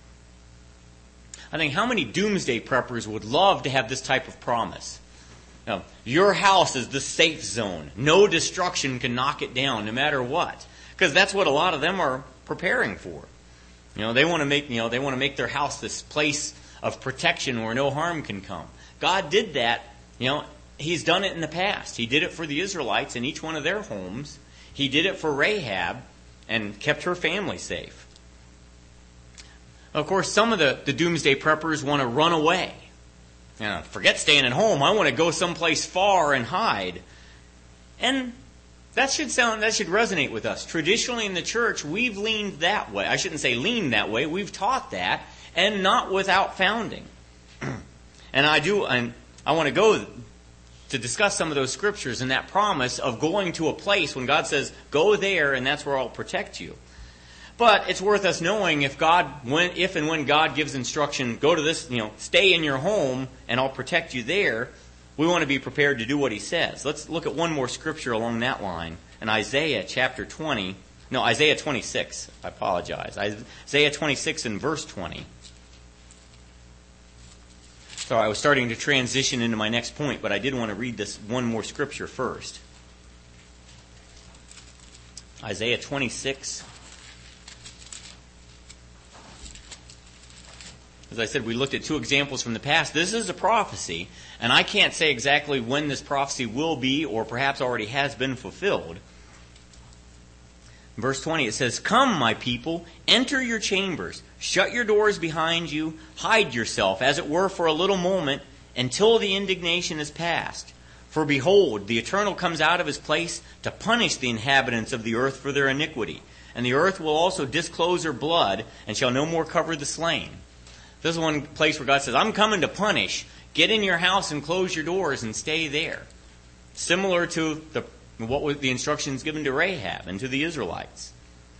I think how many doomsday preppers would love to have this type of promise? Now, your house is the safe zone. No destruction can knock it down, no matter what. Because that's what a lot of them are preparing for. You know, they want to make, you know, they want to make their house this place of protection where no harm can come. God did that. You know, He's done it in the past. He did it for the Israelites in each one of their homes. He did it for Rahab and kept her family safe. Of course, some of the, the doomsday preppers want to run away. You know, forget staying at home. I want to go someplace far and hide. And that should sound that should resonate with us. Traditionally in the church, we've leaned that way. I shouldn't say leaned that way. We've taught that, and not without founding. And I do, and I want to go to discuss some of those scriptures and that promise of going to a place when God says, go there and that's where I'll protect you. But it's worth us knowing if God, when, if and when God gives instruction, go to this, you know, stay in your home and I'll protect you there, we want to be prepared to do what He says. Let's look at one more scripture along that line. In Isaiah chapter twenty, no, Isaiah twenty-six, I apologize. Isaiah twenty-six and verse twenty. So I was starting to transition into my next point, but I did want to read this one more scripture first. Isaiah twenty-six. As I said, we looked at two examples from the past. This is a prophecy, and I can't say exactly when this prophecy will be, or perhaps already has been fulfilled. In verse twenty, it says, come, my people, enter your chambers, shut your doors behind you, hide yourself, as it were, for a little moment, until the indignation is past. For behold, the Eternal comes out of His place to punish the inhabitants of the earth for their iniquity. And the earth will also disclose her blood, and shall no more cover the slain. This is one place where God says, I'm coming to punish. Get in your house and close your doors and stay there. Similar to the what was the instructions given to Rahab and to the Israelites.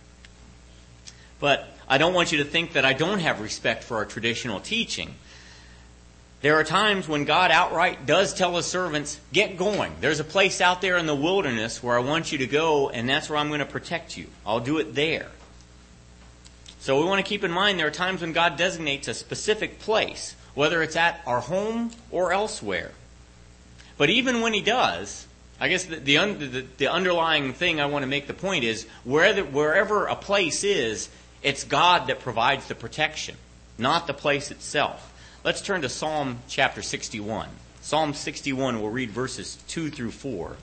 But I don't want you to think that I don't have respect for our traditional teaching. There are times when God outright does tell His servants, get going. There's a place out there in the wilderness where I want you to go, and that's where I'm going to protect you. I'll do it there. So we want to keep in mind there are times when God designates a specific place, whether it's at our home or elsewhere. But even when he does, I guess the the, the, the underlying thing I want to make the point is, wherever, wherever a place is, it's God that provides the protection, not the place itself. Let's turn to Psalm chapter sixty-one. Psalm sixty-one, we'll read verses two through four.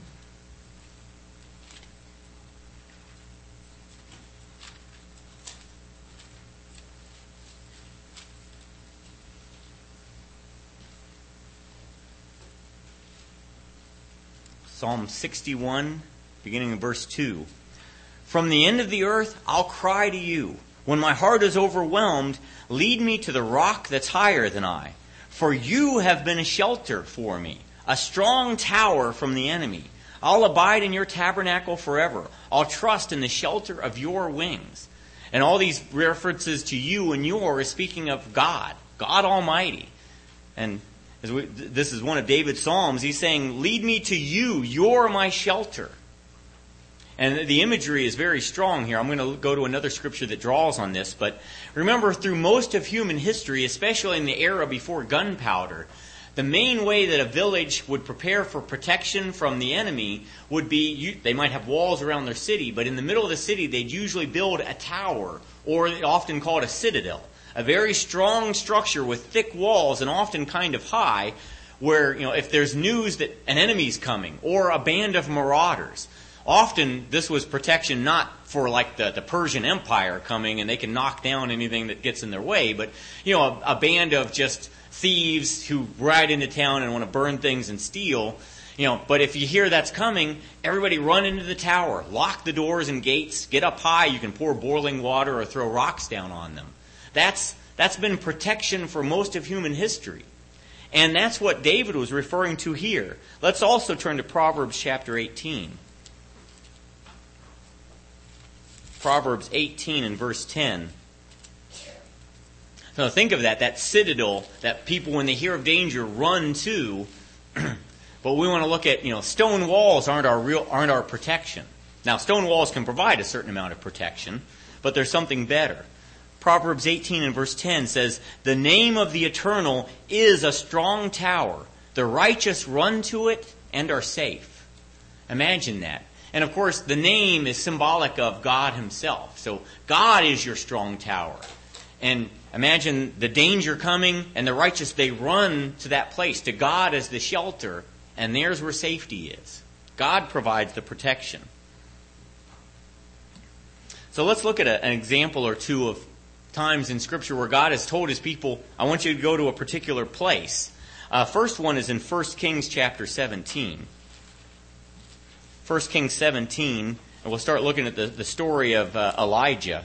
Psalm sixty-one, beginning in verse two. From the end of the earth, I'll cry to you. When my heart is overwhelmed, lead me to the rock that's higher than I. For you have been a shelter for me, a strong tower from the enemy. I'll abide in your tabernacle forever. I'll trust in the shelter of your wings. And all these references to you and your is speaking of God, God Almighty. And as we, this is one of David's Psalms. He's saying, lead me to you. You're my shelter. And the imagery is very strong here. I'm going to go to another scripture that draws on this. But remember, through most of human history, especially in the era before gunpowder, the main way that a village would prepare for protection from the enemy would be, they might have walls around their city, but in the middle of the city, they'd usually build a tower, or often called a citadel. A very strong structure with thick walls and often kind of high, where, you know, if there's news that an enemy's coming or a band of marauders, often this was protection not for like the, the Persian Empire coming and they can knock down anything that gets in their way, but, you know, a, a band of just thieves who ride into town and want to burn things and steal. You know, but if you hear that's coming, everybody run into the tower, lock the doors and gates, get up high. You can pour boiling water or throw rocks down on them. That's that's been protection for most of human history. And that's what David was referring to here. Let's also turn to Proverbs chapter eighteen. Proverbs eighteen and verse ten. So think of that, that citadel that people, when they hear of danger, run to. But we want to look at, you know, stone walls aren't our real aren't our protection. Now, stone walls can provide a certain amount of protection, but there's something better. Proverbs eighteen and verse ten says, the name of the Eternal is a strong tower. The righteous run to it and are safe. Imagine that. And of course, the name is symbolic of God himself. So God is your strong tower. And imagine the danger coming, and the righteous, they run to that place, to God as the shelter, and there's where safety is. God provides the protection. So let's look at a, an example or two of times in Scripture where God has told his people, I want you to go to a particular place. Uh, first one is in First Kings chapter seventeen. First Kings seventeen, and we'll start looking at the, the story of uh, Elijah.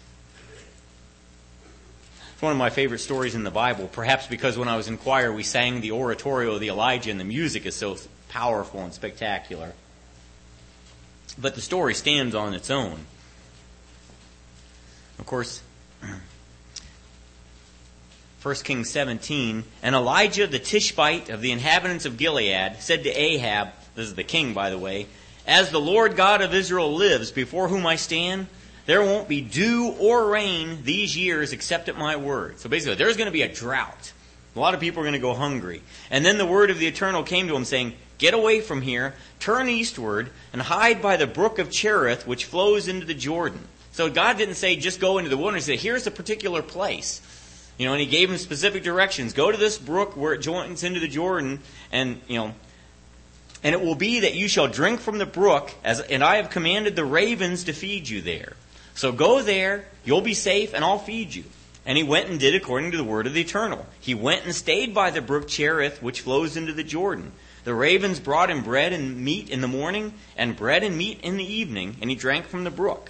It's one of my favorite stories in the Bible, perhaps because when I was in choir we sang the oratorio of the Elijah and the music is so powerful and spectacular. But the story stands on its own. Of course, First Kings seventeen, and Elijah the Tishbite of the inhabitants of Gilead said to Ahab, this is the king by the way, as the Lord God of Israel lives, before whom I stand, there won't be dew or rain these years except at my word. So basically, there's going to be a drought. A lot of people are going to go hungry. And then the word of the Eternal came to him saying, get away from here, turn eastward, and hide by the brook of Cherith, which flows into the Jordan. So God didn't say just go into the wilderness. He said, here's a particular place. You know, and he gave him specific directions. Go to this brook where it joins into the Jordan, and, you know, and it will be that you shall drink from the brook, as and I have commanded the ravens to feed you there. So go there, you'll be safe, and I'll feed you. And he went and did according to the word of the Eternal. He went and stayed by the brook Cherith, which flows into the Jordan. The ravens brought him bread and meat in the morning, and bread and meat in the evening, and he drank from the brook.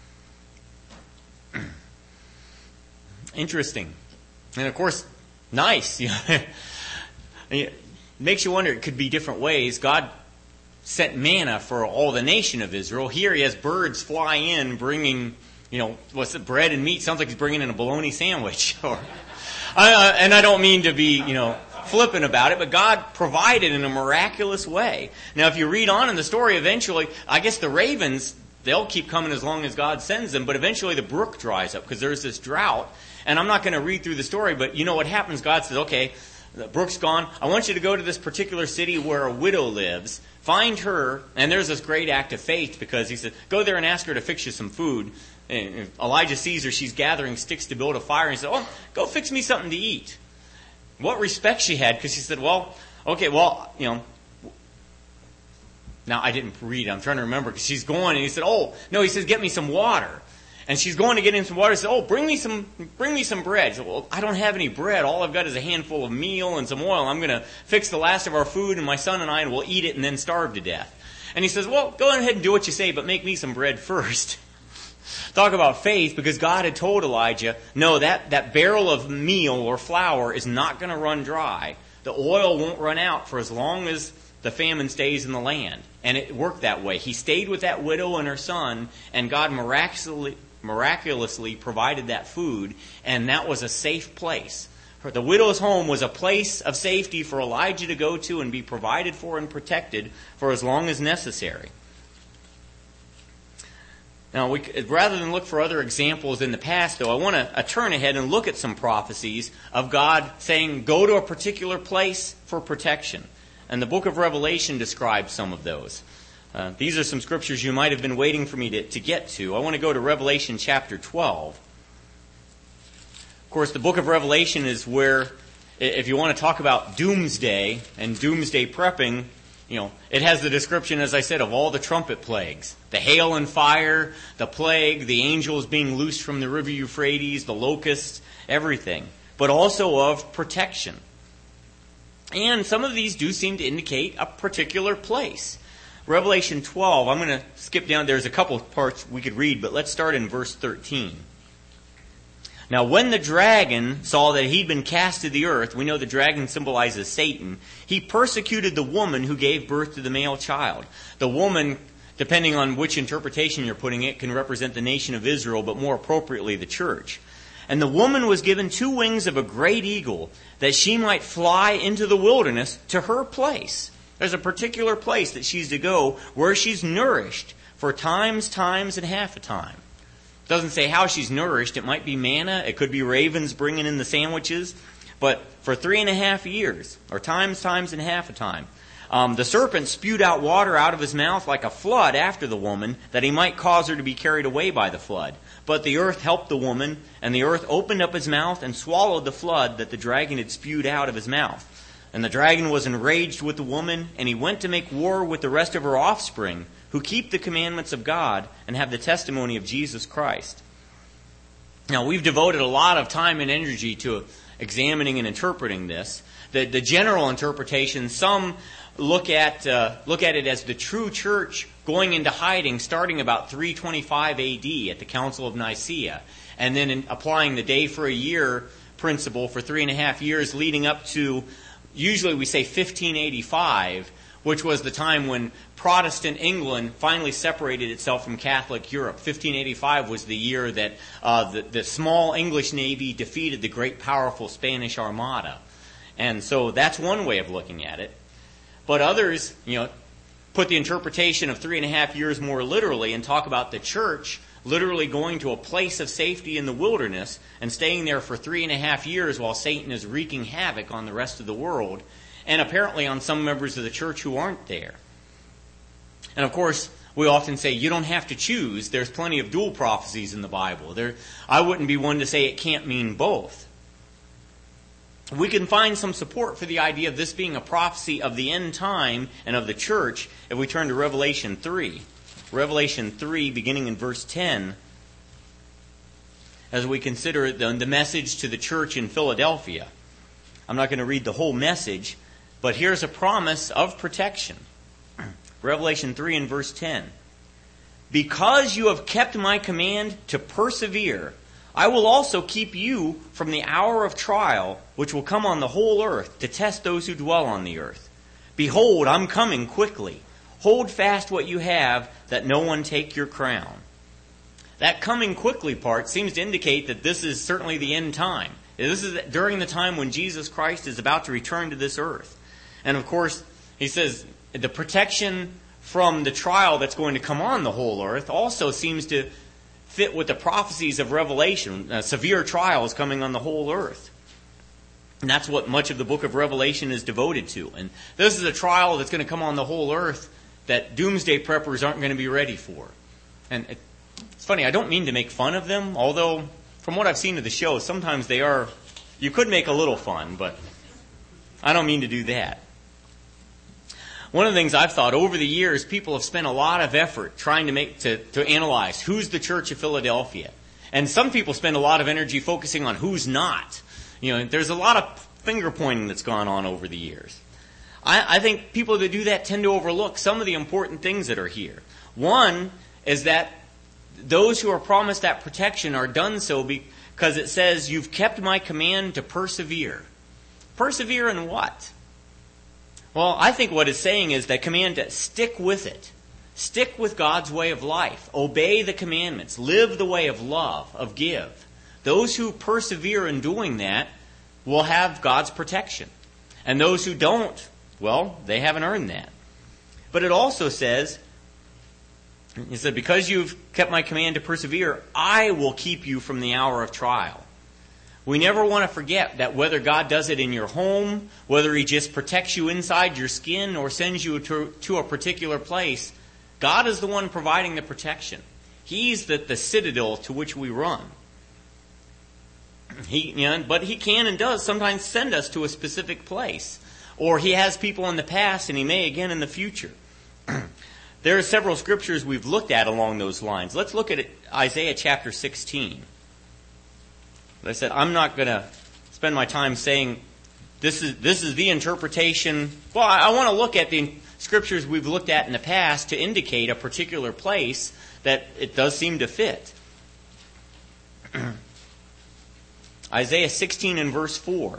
Interesting. And of course, nice. It makes you wonder, it could be different ways. God sent manna for all the nation of Israel. Here he has birds fly in bringing, you know, what's it, bread and meat. Sounds like he's bringing in a bologna sandwich. or, uh, and I don't mean to be, you know, flippant about it, but God provided in a miraculous way. Now, if you read on in the story, eventually, I guess the ravens, they'll keep coming as long as God sends them, but eventually the brook dries up because there's this drought. And I'm not going to read through the story, but you know what happens? God says, okay, Brooke's gone. I want you to go to this particular city where a widow lives. Find her. And there's this great act of faith because he said, go there and ask her to fix you some food. And Elijah sees her. She's gathering sticks to build a fire. And he said, oh, go fix me something to eat. What respect she had, because she said, well, okay, well, you know, now I didn't read. I'm trying to remember because she's going. And he said, oh, no, he says, get me some water. And she's going to get him some water. She said, oh, bring me some bring me some bread. She said, well, I don't have any bread. All I've got is a handful of meal and some oil. I'm going to fix the last of our food, and my son and I, and we'll eat it and then starve to death. And he says, well, go ahead and do what you say, but make me some bread first. Talk about faith, because God had told Elijah, no, that, that barrel of meal or flour is not going to run dry. The oil won't run out for as long as the famine stays in the land. And it worked that way. He stayed with that widow and her son, and God miraculously miraculously provided that food, and that was a safe place. The widow's home was a place of safety for Elijah to go to and be provided for and protected for as long as necessary. Now, we, rather than look for other examples in the past, though, I want to uh, turn ahead and look at some prophecies of God saying, go to a particular place for protection. And the book of Revelation describes some of those. Uh, these are some scriptures you might have been waiting for me to, to get to. I want to go to Revelation chapter twelve. Of course, the book of Revelation is where, if you want to talk about doomsday and doomsday prepping, you know, it has the description, as I said, of all the trumpet plagues. The hail and fire, the plague, the angels being loosed from the river Euphrates, the locusts, everything. But also of protection. And some of these do seem to indicate a particular place. Revelation twelve, I'm going to skip down. There's a couple of parts we could read, but let's start in verse thirteen. Now, when the dragon saw that he'd been cast to the earth, we know the dragon symbolizes Satan, he persecuted the woman who gave birth to the male child. The woman, depending on which interpretation you're putting it, can represent the nation of Israel, but more appropriately the church. And the woman was given two wings of a great eagle, that she might fly into the wilderness to her place. There's a particular place that she's to go where she's nourished for times, times, and half a time. It doesn't say how she's nourished. It might be manna. It could be ravens bringing in the sandwiches. But for three and a half years, or times, times, and half a time, um, the serpent spewed out water out of his mouth like a flood after the woman, that he might cause her to be carried away by the flood. But the earth helped the woman, and the earth opened up his mouth and swallowed the flood that the dragon had spewed out of his mouth. And the dragon was enraged with the woman, and he went to make war with the rest of her offspring, who keep the commandments of God and have the testimony of Jesus Christ. Now, we've devoted a lot of time and energy to examining and interpreting this. The, the general interpretation, some look at uh, look at it as the true church going into hiding starting about three twenty-five A D at the Council of Nicaea, and then in applying the day for a year principle for three and a half years leading up to, usually we say fifteen eighty-five, which was the time when Protestant England finally separated itself from Catholic Europe. fifteen eighty-five was the year that uh, the, the small English navy defeated the great powerful Spanish Armada. And so that's one way of looking at it. But others, you know, put the interpretation of three and a half years more literally and talk about the church literally going to a place of safety in the wilderness and staying there for three and a half years while Satan is wreaking havoc on the rest of the world, and apparently on some members of the church who aren't there. And of course, we often say you don't have to choose. There's plenty of dual prophecies in the Bible. There, I wouldn't be one to say it can't mean both. We can find some support for the idea of this being a prophecy of the end time and of the church if we turn to Revelation three. Revelation three, beginning in verse ten, as we consider the, the message to the church in Philadelphia. I'm not going to read the whole message, but here's a promise of protection. Revelation three and verse ten. Because you have kept my command to persevere, I will also keep you from the hour of trial, which will come on the whole earth to test those who dwell on the earth. Behold, I'm coming quickly. Hold fast what you have, that no one take your crown. That coming quickly part seems to indicate that this is certainly the end time. This is during the time when Jesus Christ is about to return to this earth. And of course, he says the protection from the trial that's going to come on the whole earth also seems to fit with the prophecies of Revelation. Uh, severe trials coming on the whole earth. And that's what much of the book of Revelation is devoted to. And this is a trial that's going to come on the whole earth that doomsday preppers aren't going to be ready for. And it's funny, I don't mean to make fun of them, although from what I've seen of the show, sometimes they are, you could make a little fun, but I don't mean to do that. One of the things I've thought over the years, people have spent a lot of effort trying to make to, to analyze who's the Church of Philadelphia. And some people spend a lot of energy focusing on who's not. You know, there's a lot of finger pointing that's gone on over the years. I, I think people that do that tend to overlook some of the important things that are here. One is that those who are promised that protection are done so because it says, you've kept my command to persevere. Persevere in what? Well, I think what it's saying is that command to stick with it. Stick with God's way of life. Obey the commandments. Live the way of love, of give. Those who persevere in doing that will have God's protection. And those who don't, well, they haven't earned that. But it also says, it said, because you've kept my command to persevere, I will keep you from the hour of trial. We never want to forget that whether God does it in your home, whether He just protects you inside your skin or sends you to, to a particular place, God is the one providing the protection. He's the, the citadel to which we run. He, you know, but He can and does sometimes send us to a specific place. Or He has people in the past and He may again in the future. There are several scriptures we've looked at along those lines. Let's look at it, Isaiah chapter sixteen. As I said, I'm not going to spend my time saying this is this is the interpretation. Well, I, I want to look at the scriptures we've looked at in the past to indicate a particular place that it does seem to fit. Isaiah sixteen and verse four.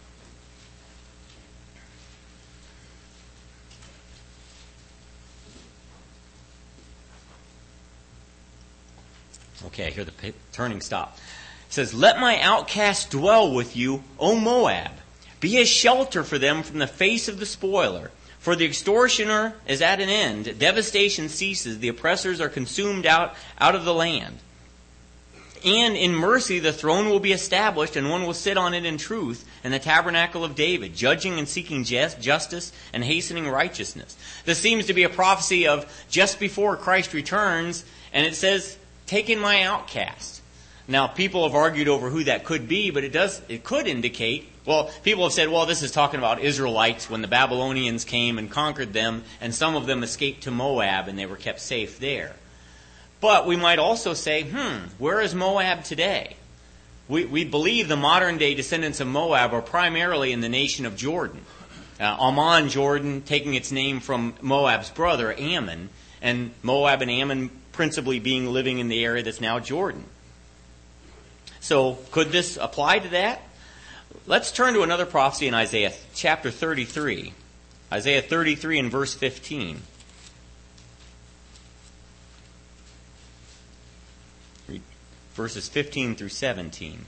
Okay, I hear the turning stop. It says, let my outcast dwell with you, O Moab. Be a shelter for them from the face of the spoiler. For the extortioner is at an end. Devastation ceases. The oppressors are consumed out, out of the land. And in mercy the throne will be established, and one will sit on it in truth, in the tabernacle of David, judging and seeking justice and hastening righteousness. This seems to be a prophecy of just before Christ returns, and it says, take in my outcast. Now, people have argued over who that could be, but it does it could indicate, well, people have said, well, this is talking about Israelites when the Babylonians came and conquered them, and some of them escaped to Moab, and they were kept safe there. But we might also say, hmm, where is Moab today? We, we believe the modern-day descendants of Moab are primarily in the nation of Jordan. Uh, Ammon, Jordan, taking its name from Moab's brother, Ammon, and Moab and Ammon principally being living in the area that's now Jordan. So, could this apply to that? Let's turn to another prophecy in Isaiah chapter thirty-three. Isaiah thirty-three and verse fifteen. Read verses fifteen through seventeen.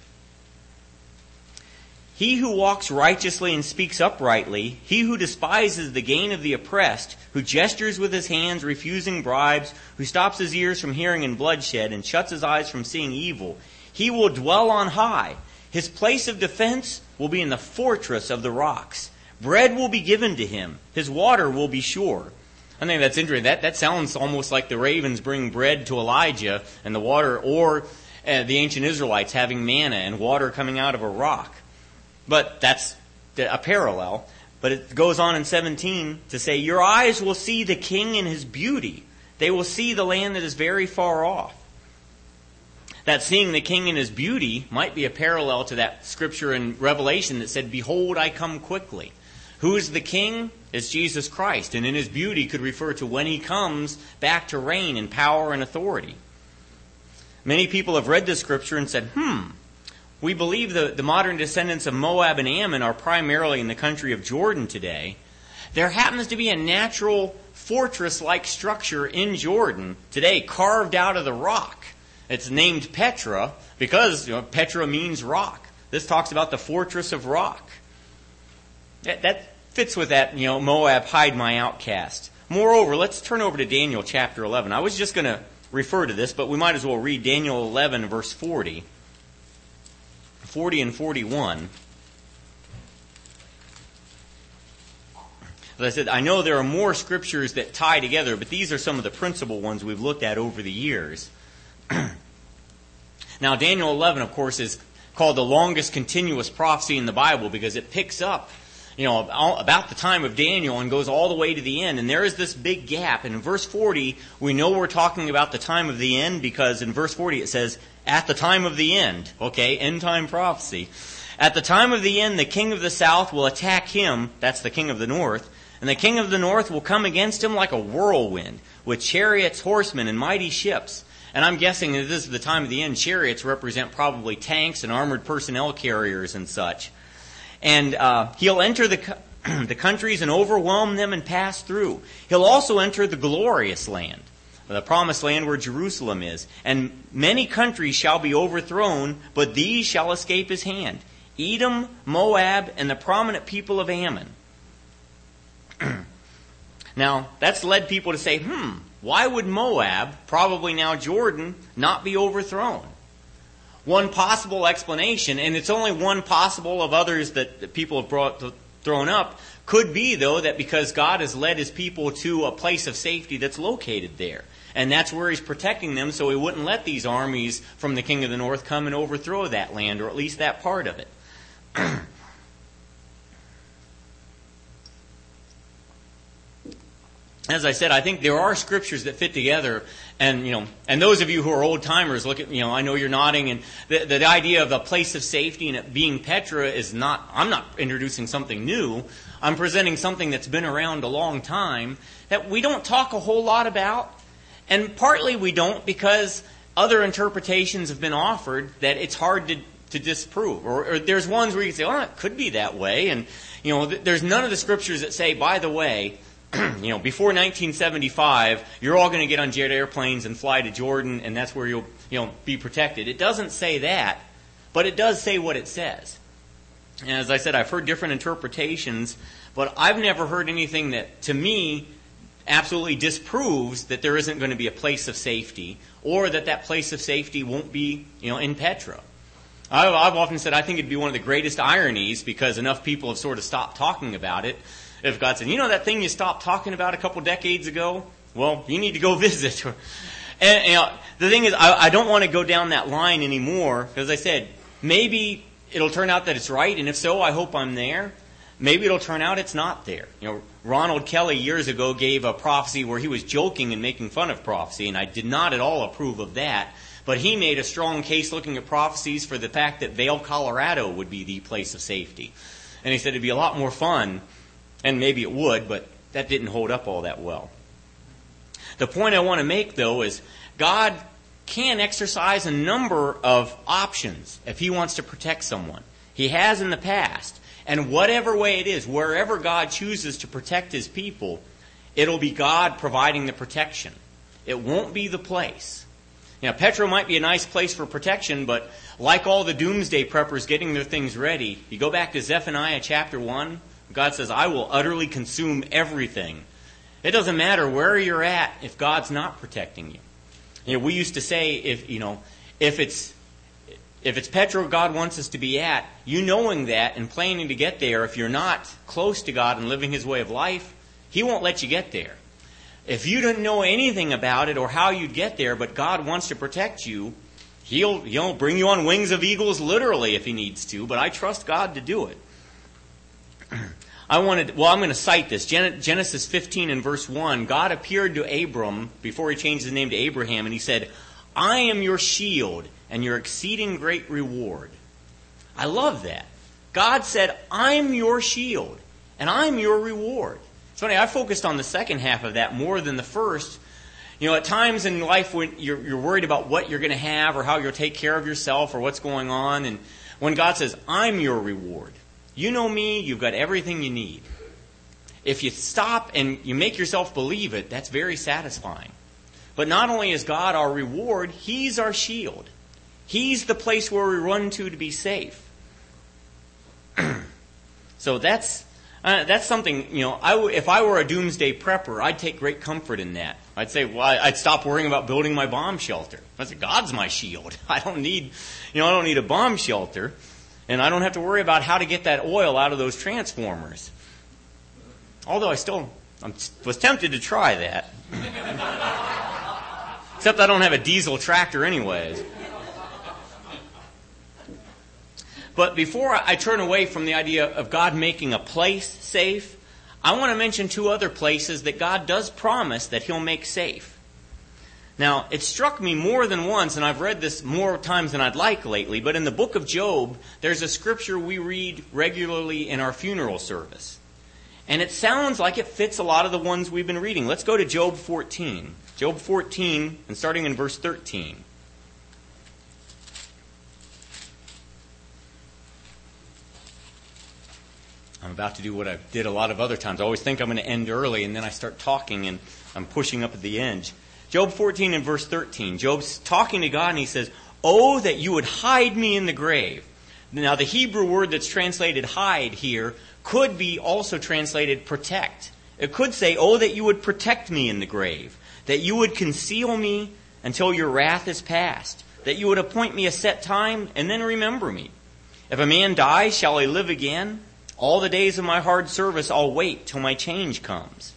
He who walks righteously and speaks uprightly, he who despises the gain of the oppressed, who gestures with his hands, refusing bribes, who stops his ears from hearing in bloodshed and shuts his eyes from seeing evil, he will dwell on high. His place of defense will be in the fortress of the rocks. Bread will be given to him. His water will be sure. I think that's interesting. That, that sounds almost like the ravens bring bread to Elijah and the water, or uh, the ancient Israelites having manna and water coming out of a rock. But that's a parallel. But it goes on in seventeen to say, your eyes will see the king in his beauty. They will see the land that is very far off. That seeing the king in his beauty might be a parallel to that scripture in Revelation that said, behold, I come quickly. Who is the king? It's Jesus Christ. And in his beauty could refer to when he comes back to reign in power and authority. Many people have read this scripture and said, hmm, we believe the, the modern descendants of Moab and Ammon are primarily in the country of Jordan today. There happens to be a natural fortress-like structure in Jordan today carved out of the rock. It's named Petra because, you know, Petra means rock. This talks about the fortress of rock. That, that fits with that, you know, Moab, hide my outcast. Moreover, let's turn over to Daniel chapter eleven. I was just going to refer to this, but we might as well read Daniel eleven, verse forty. forty and forty-one. As I said, I know there are more scriptures that tie together, but these are some of the principal ones we've looked at over the years. Now, Daniel eleven, of course, is called the longest continuous prophecy in the Bible because it picks up, you know, about the time of Daniel and goes all the way to the end. And there is this big gap. And in verse forty, we know we're talking about the time of the end because in verse forty it says, at the time of the end. Okay, end time prophecy. At the time of the end, the king of the south will attack him. That's the king of the north. And the king of the north will come against him like a whirlwind, with chariots, horsemen, and mighty ships. And I'm guessing that this is the time of the end. Chariots represent probably tanks and armored personnel carriers and such. And uh, he'll enter the, the countries and overwhelm them and pass through. He'll also enter the glorious land, the promised land where Jerusalem is. And many countries shall be overthrown, but these shall escape his hand. Edom, Moab, and the prominent people of Ammon. Now, that's led people to say, hmm, why would Moab, probably now Jordan, not be overthrown? One possible explanation, and it's only one possible of others that, that people have brought, thrown up, could be, though, that because God has led his people to a place of safety that's located there. And that's where he's protecting them, so he wouldn't let these armies from the king of the north come and overthrow that land, or at least that part of it. As I said, I think there are scriptures that fit together, and you know, and those of you who are old timers, look at, you know, I know you're nodding, and the, the idea of a place of safety and it being Petra is not. I'm not introducing something new. I'm presenting something that's been around a long time that we don't talk a whole lot about, and partly we don't because other interpretations have been offered that it's hard to to disprove, or, or there's ones where you can say, oh, it could be that way, and you know, th- there's none of the scriptures that say, by the way, you know, before nineteen seventy-five, you're all going to get on jet airplanes and fly to Jordan, and that's where you'll, you know, be protected. It doesn't say that, but it does say what it says. And as I said, I've heard different interpretations, but I've never heard anything that, to me, absolutely disproves that there isn't going to be a place of safety, or that that place of safety won't be, you know, in Petra. I've, I've often said I think it'd be one of the greatest ironies because enough people have sort of stopped talking about it. If God said, you know that thing you stopped talking about a couple decades ago? Well, you need to go visit. And you know, the thing is, I, I don't want to go down that line anymore. Because I said, maybe it'll turn out that it's right. And if so, I hope I'm there. Maybe it'll turn out it's not there. You know, Ronald Kelly years ago gave a prophecy where he was joking and making fun of prophecy. And I did not at all approve of that. But he made a strong case looking at prophecies for the fact that Vail, Colorado would be the place of safety. And he said it'd be a lot more fun. And maybe it would, but that didn't hold up all that well. The point I want to make, though, is God can exercise a number of options if he wants to protect someone. He has in the past. And whatever way it is, wherever God chooses to protect his people, it'll be God providing the protection. It won't be the place. You know, Petra might be a nice place for protection, but like all the doomsday preppers getting their things ready, you go back to Zephaniah chapter one, God says, I will utterly consume everything. It doesn't matter where you're at if God's not protecting you. You know, we used to say, if you know, if it's if it's Petra God wants us to be at, you knowing that and planning to get there, if you're not close to God and living his way of life, he won't let you get there. If you don't know anything about it or how you'd get there, but God wants to protect you, he'll, he'll bring you on wings of eagles literally if he needs to, but I trust God to do it. I wanted, well, I'm going to cite this. Genesis fifteen and verse one, God appeared to Abram before he changed his name to Abraham, and he said, I am your shield and your exceeding great reward. I love that. God said, I'm your shield and I'm your reward. It's funny, I focused on the second half of that more than the first. You know, at times in life when you're, you're worried about what you're going to have or how you'll take care of yourself or what's going on, and when God says, I'm your reward, you know me, you've got everything you need. If you stop and you make yourself believe it, that's very satisfying. But not only is God our reward, he's our shield. He's the place where we run to to be safe. So that's uh, that's something, you know, I w- if I were a doomsday prepper, I'd take great comfort in that. I'd say, well, I'd stop worrying about building my bomb shelter. I'd say, God's my shield. I don't need, you know, I don't need a bomb shelter. And I don't have to worry about how to get that oil out of those transformers. Although I still I was tempted to try that. Except I don't have a diesel tractor anyways. But before I turn away from the idea of God making a place safe, I want to mention two other places that God does promise that He'll make safe. Now, it struck me more than once, and I've read this more times than I'd like lately, but in the book of Job, there's a scripture we read regularly in our funeral service. And it sounds like it fits a lot of the ones we've been reading. Let's go to Job fourteen. Job fourteen, and starting in verse thirteen. I'm about to do what I did a lot of other times. I always think I'm going to end early, and then I start talking, and I'm pushing up at the end. Job fourteen and verse thirteen. Job's talking to God, and he says, "Oh, that you would hide me in the grave." Now, the Hebrew word that's translated hide here could be also translated protect. It could say, "Oh, that you would protect me in the grave, that you would conceal me until your wrath is past, that you would appoint me a set time and then remember me. If a man dies, shall he live again? All the days of my hard service I'll wait till my change comes."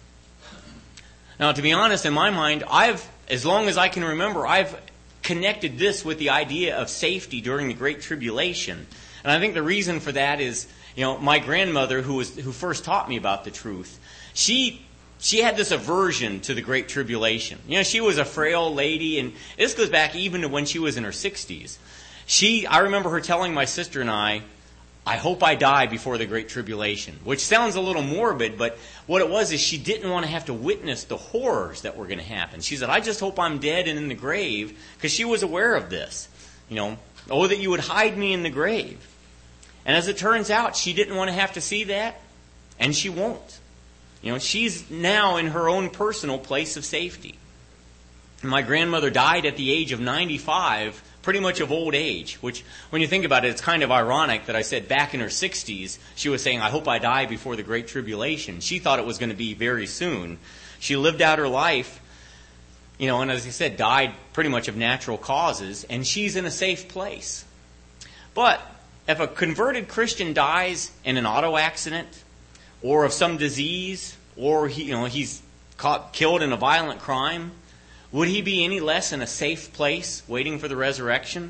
Now, to be honest, in my mind, I've, as long as I can remember, I've connected this with the idea of safety during the Great Tribulation. And I think the reason for that is, you know, my grandmother, who was who first taught me about the truth, she she had this aversion to the Great Tribulation. You know, she was a frail lady, and this goes back even to when she was in her sixties. She, I remember her telling my sister and I, "I hope I die before the Great Tribulation," which sounds a little morbid, but what it was is she didn't want to have to witness the horrors that were going to happen. She said, "I just hope I'm dead and in the grave," because she was aware of this. You know, "Oh, that you would hide me in the grave." And as it turns out, she didn't want to have to see that, and she won't. You know, she's now in her own personal place of safety. My grandmother died at the age of ninety-five, pretty much of old age, which, when you think about it, it's kind of ironic that I said back in her sixties, she was saying, "I hope I die before the Great Tribulation." She thought it was going to be very soon. She lived out her life, you know, and as I said, died pretty much of natural causes, and she's in a safe place. But if a converted Christian dies in an auto accident, or of some disease, or he, you know, he's caught, killed in a violent crime, would he be any less in a safe place waiting for the resurrection?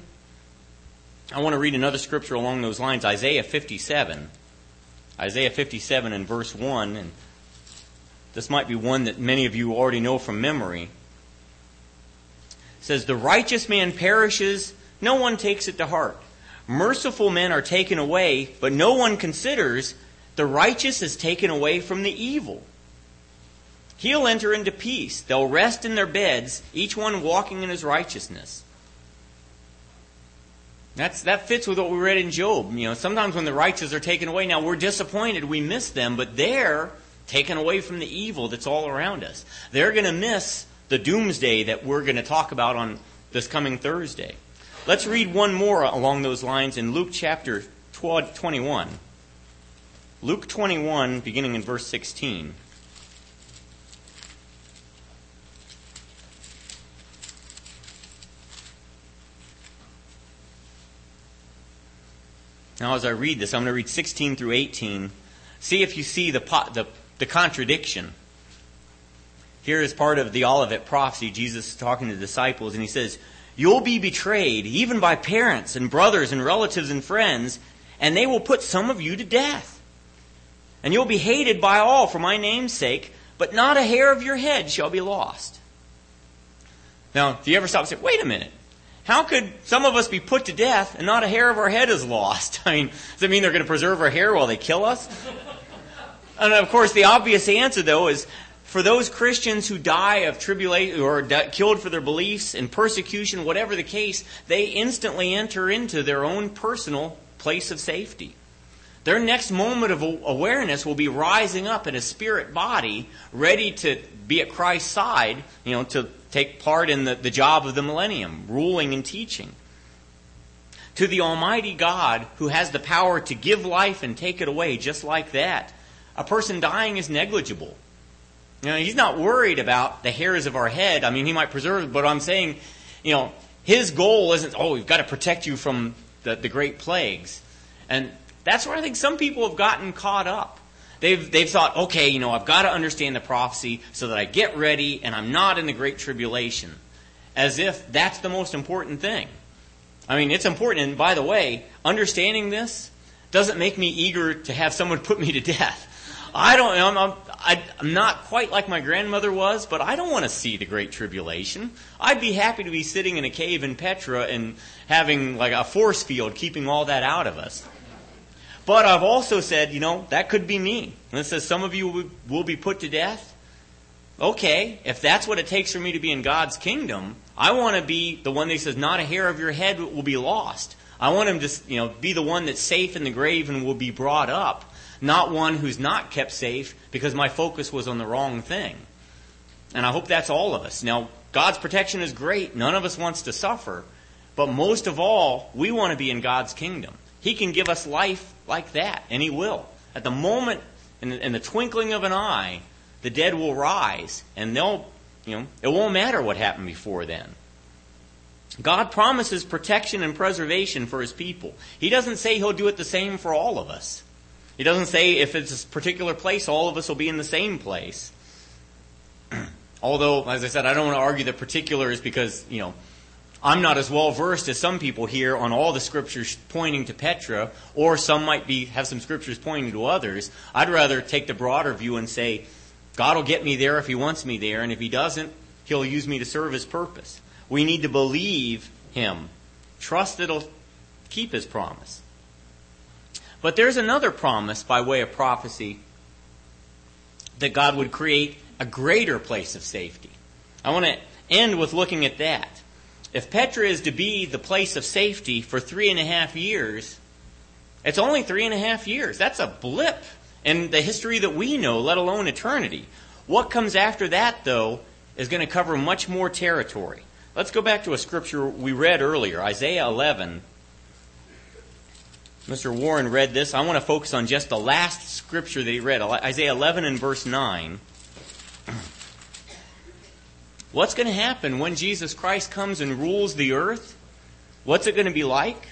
I want to read another scripture along those lines, Isaiah fifty-seven. Isaiah fifty-seven and verse one, and this might be one that many of you already know from memory. It says, "The righteous man perishes, no one takes it to heart. Merciful men are taken away, but no one considers. The righteous is taken away from the evil. He'll enter into peace. They'll rest in their beds, each one walking in his righteousness." That's, that fits with what we read in Job. You know, sometimes when the righteous are taken away, now we're disappointed, we miss them, but they're taken away from the evil that's all around us. They're going to miss the doomsday that we're going to talk about on this coming Thursday. Let's read one more along those lines in Luke chapter twenty-one. Luke twenty-one, beginning in verse sixteen. Now, as I read this, I'm going to read sixteen through eighteen. See if you see the, the, the contradiction. Here is part of the Olivet prophecy. Jesus is talking to the disciples, and he says, "You'll be betrayed, even by parents and brothers and relatives and friends, and they will put some of you to death. And you'll be hated by all for my name's sake, but not a hair of your head shall be lost." Now, do you ever stop and say, wait a minute, how could some of us be put to death and not a hair of our head is lost? I mean, does it mean they're going to preserve our hair while they kill us? And of course, the obvious answer, though, is for those Christians who die of tribulation or die, killed for their beliefs and persecution, whatever the case, they instantly enter into their own personal place of safety. Their next moment of awareness will be rising up in a spirit body, ready to be at Christ's side, you know, to take part in the, the job of the millennium, ruling and teaching. To the Almighty God, who has the power to give life and take it away just like that, a person dying is negligible. You know, he's not worried about the hairs of our head. I mean, he might preserve it, but I'm saying, you know, his goal isn't, oh, we've got to protect you from the, the great plagues. And that's where I think some people have gotten caught up. They've, they've thought, okay, you know, I've got to understand the prophecy so that I get ready and I'm not in the Great Tribulation. As if that's the most important thing. I mean, it's important. And by the way, understanding this doesn't make me eager to have someone put me to death. I don't, I'm, I'm, I'm not quite like my grandmother was, but I don't want to see the Great Tribulation. I'd be happy to be sitting in a cave in Petra and having like a force field keeping all that out of us. But I've also said, you know, that could be me. And it says some of you will be put to death. Okay, if that's what it takes for me to be in God's kingdom, I want to be the one that says not a hair of your head will be lost. I want him to, you know, be the one that's safe in the grave and will be brought up, not one who's not kept safe because my focus was on the wrong thing. And I hope that's all of us. Now, God's protection is great. None of us wants to suffer. But most of all, we want to be in God's kingdom. He can give us life like that, and He will. At the moment, in the, in the twinkling of an eye, the dead will rise, and they'll, you know, it won't matter what happened before then. God promises protection and preservation for His people. He doesn't say He'll do it the same for all of us. He doesn't say if it's a particular place, all of us will be in the same place. Although, as I said, I don't want to argue that particular is because, you know, I'm not as well versed as some people here on all the scriptures pointing to Petra, or some might be have some scriptures pointing to others. I'd rather take the broader view and say, God will get me there if He wants me there, and if He doesn't, He'll use me to serve His purpose. We need to believe Him. Trust that He'll keep His promise. But there's another promise by way of prophecy that God would create a greater place of safety. I want to end with looking at that. If Petra is to be the place of safety for three and a half years, it's only three and a half years. That's a blip in the history that we know, let alone eternity. What comes after that, though, is going to cover much more territory. Let's go back to a scripture we read earlier, Isaiah eleven. Mister Warren read this. I want to focus on just the last scripture that he read, Isaiah eleven and verse nine. What's going to happen when Jesus Christ comes and rules the earth? What's it going to be like?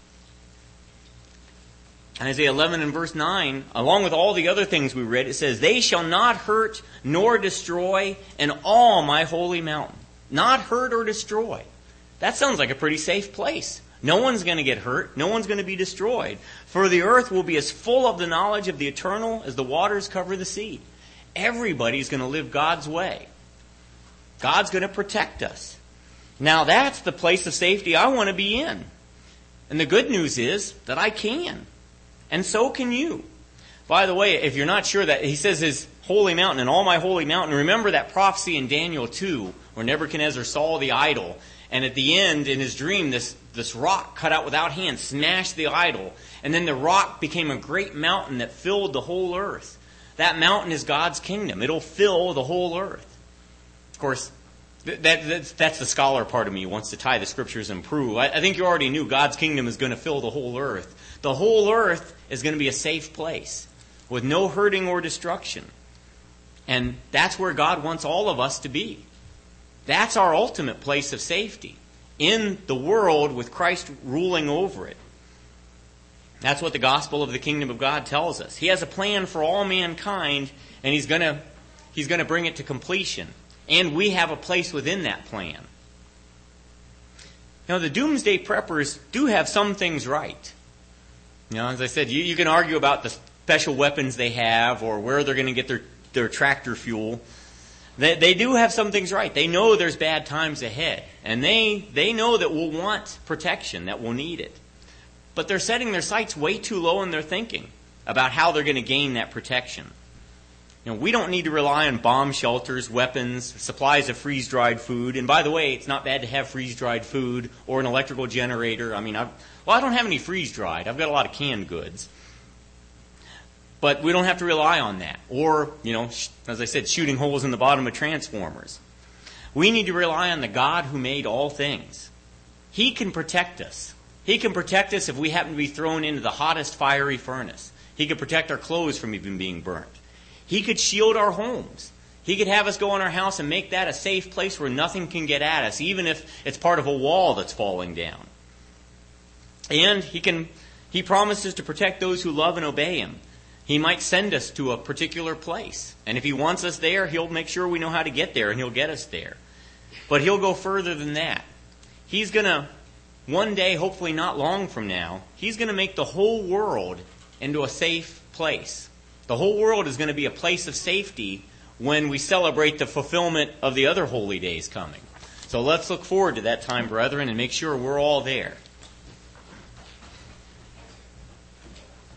Isaiah eleven and verse nine, along with all the other things we read, it says, "They shall not hurt nor destroy in all my holy mountain." Not hurt or destroy. That sounds like a pretty safe place. No one's going to get hurt. No one's going to be destroyed. For the earth will be as full of the knowledge of the eternal as the waters cover the sea. Everybody's going to live God's way. God's going to protect us. Now that's the place of safety I want to be in. And the good news is that I can. And so can you. By the way, if you're not sure that, he says his holy mountain and all my holy mountain. Remember that prophecy in Daniel two where Nebuchadnezzar saw the idol. And at the end, in his dream, this, this rock cut out without hands smashed the idol. And then the rock became a great mountain that filled the whole earth. That mountain is God's kingdom. It'll fill the whole earth. Of course, that, that's, that's the scholar part of me who wants to tie the scriptures and prove. I, I think you already knew God's kingdom is going to fill the whole earth. The whole earth is going to be a safe place with no hurting or destruction. And that's where God wants all of us to be. That's our ultimate place of safety. In the world with Christ ruling over it. That's what the gospel of the kingdom of God tells us. He has a plan for all mankind, and He's going to He's going to bring it to completion. And we have a place within that plan. Now, the doomsday preppers do have some things right. You know, as I said, you, you can argue about the special weapons they have or where they're going to get their, their tractor fuel. They, they do have some things right. They know there's bad times ahead. And they, they know that we'll want protection, that we'll need it. But they're setting their sights way too low in their thinking about how they're going to gain that protection. You know, we don't need to rely on bomb shelters, weapons, supplies of freeze-dried food. And by the way, it's not bad to have freeze-dried food or an electrical generator. I mean, I've, well, I don't have any freeze-dried. I've got a lot of canned goods. But we don't have to rely on that. Or, you know, as I said, shooting holes in the bottom of transformers. We need to rely on the God who made all things. He can protect us. He can protect us if we happen to be thrown into the hottest fiery furnace. He can protect our clothes from even being burnt. He could shield our homes. He could have us go in our house and make that a safe place where nothing can get at us, even if it's part of a wall that's falling down. And he can, he promises to protect those who love and obey Him. He might send us to a particular place. And if he wants us there, he'll make sure we know how to get there and he'll get us there. But he'll go further than that. He's going to, one day, hopefully not long from now, he's going to make the whole world into a safe place. The whole world is going to be a place of safety when we celebrate the fulfillment of the other holy days coming. So let's look forward to that time, brethren, and make sure we're all there.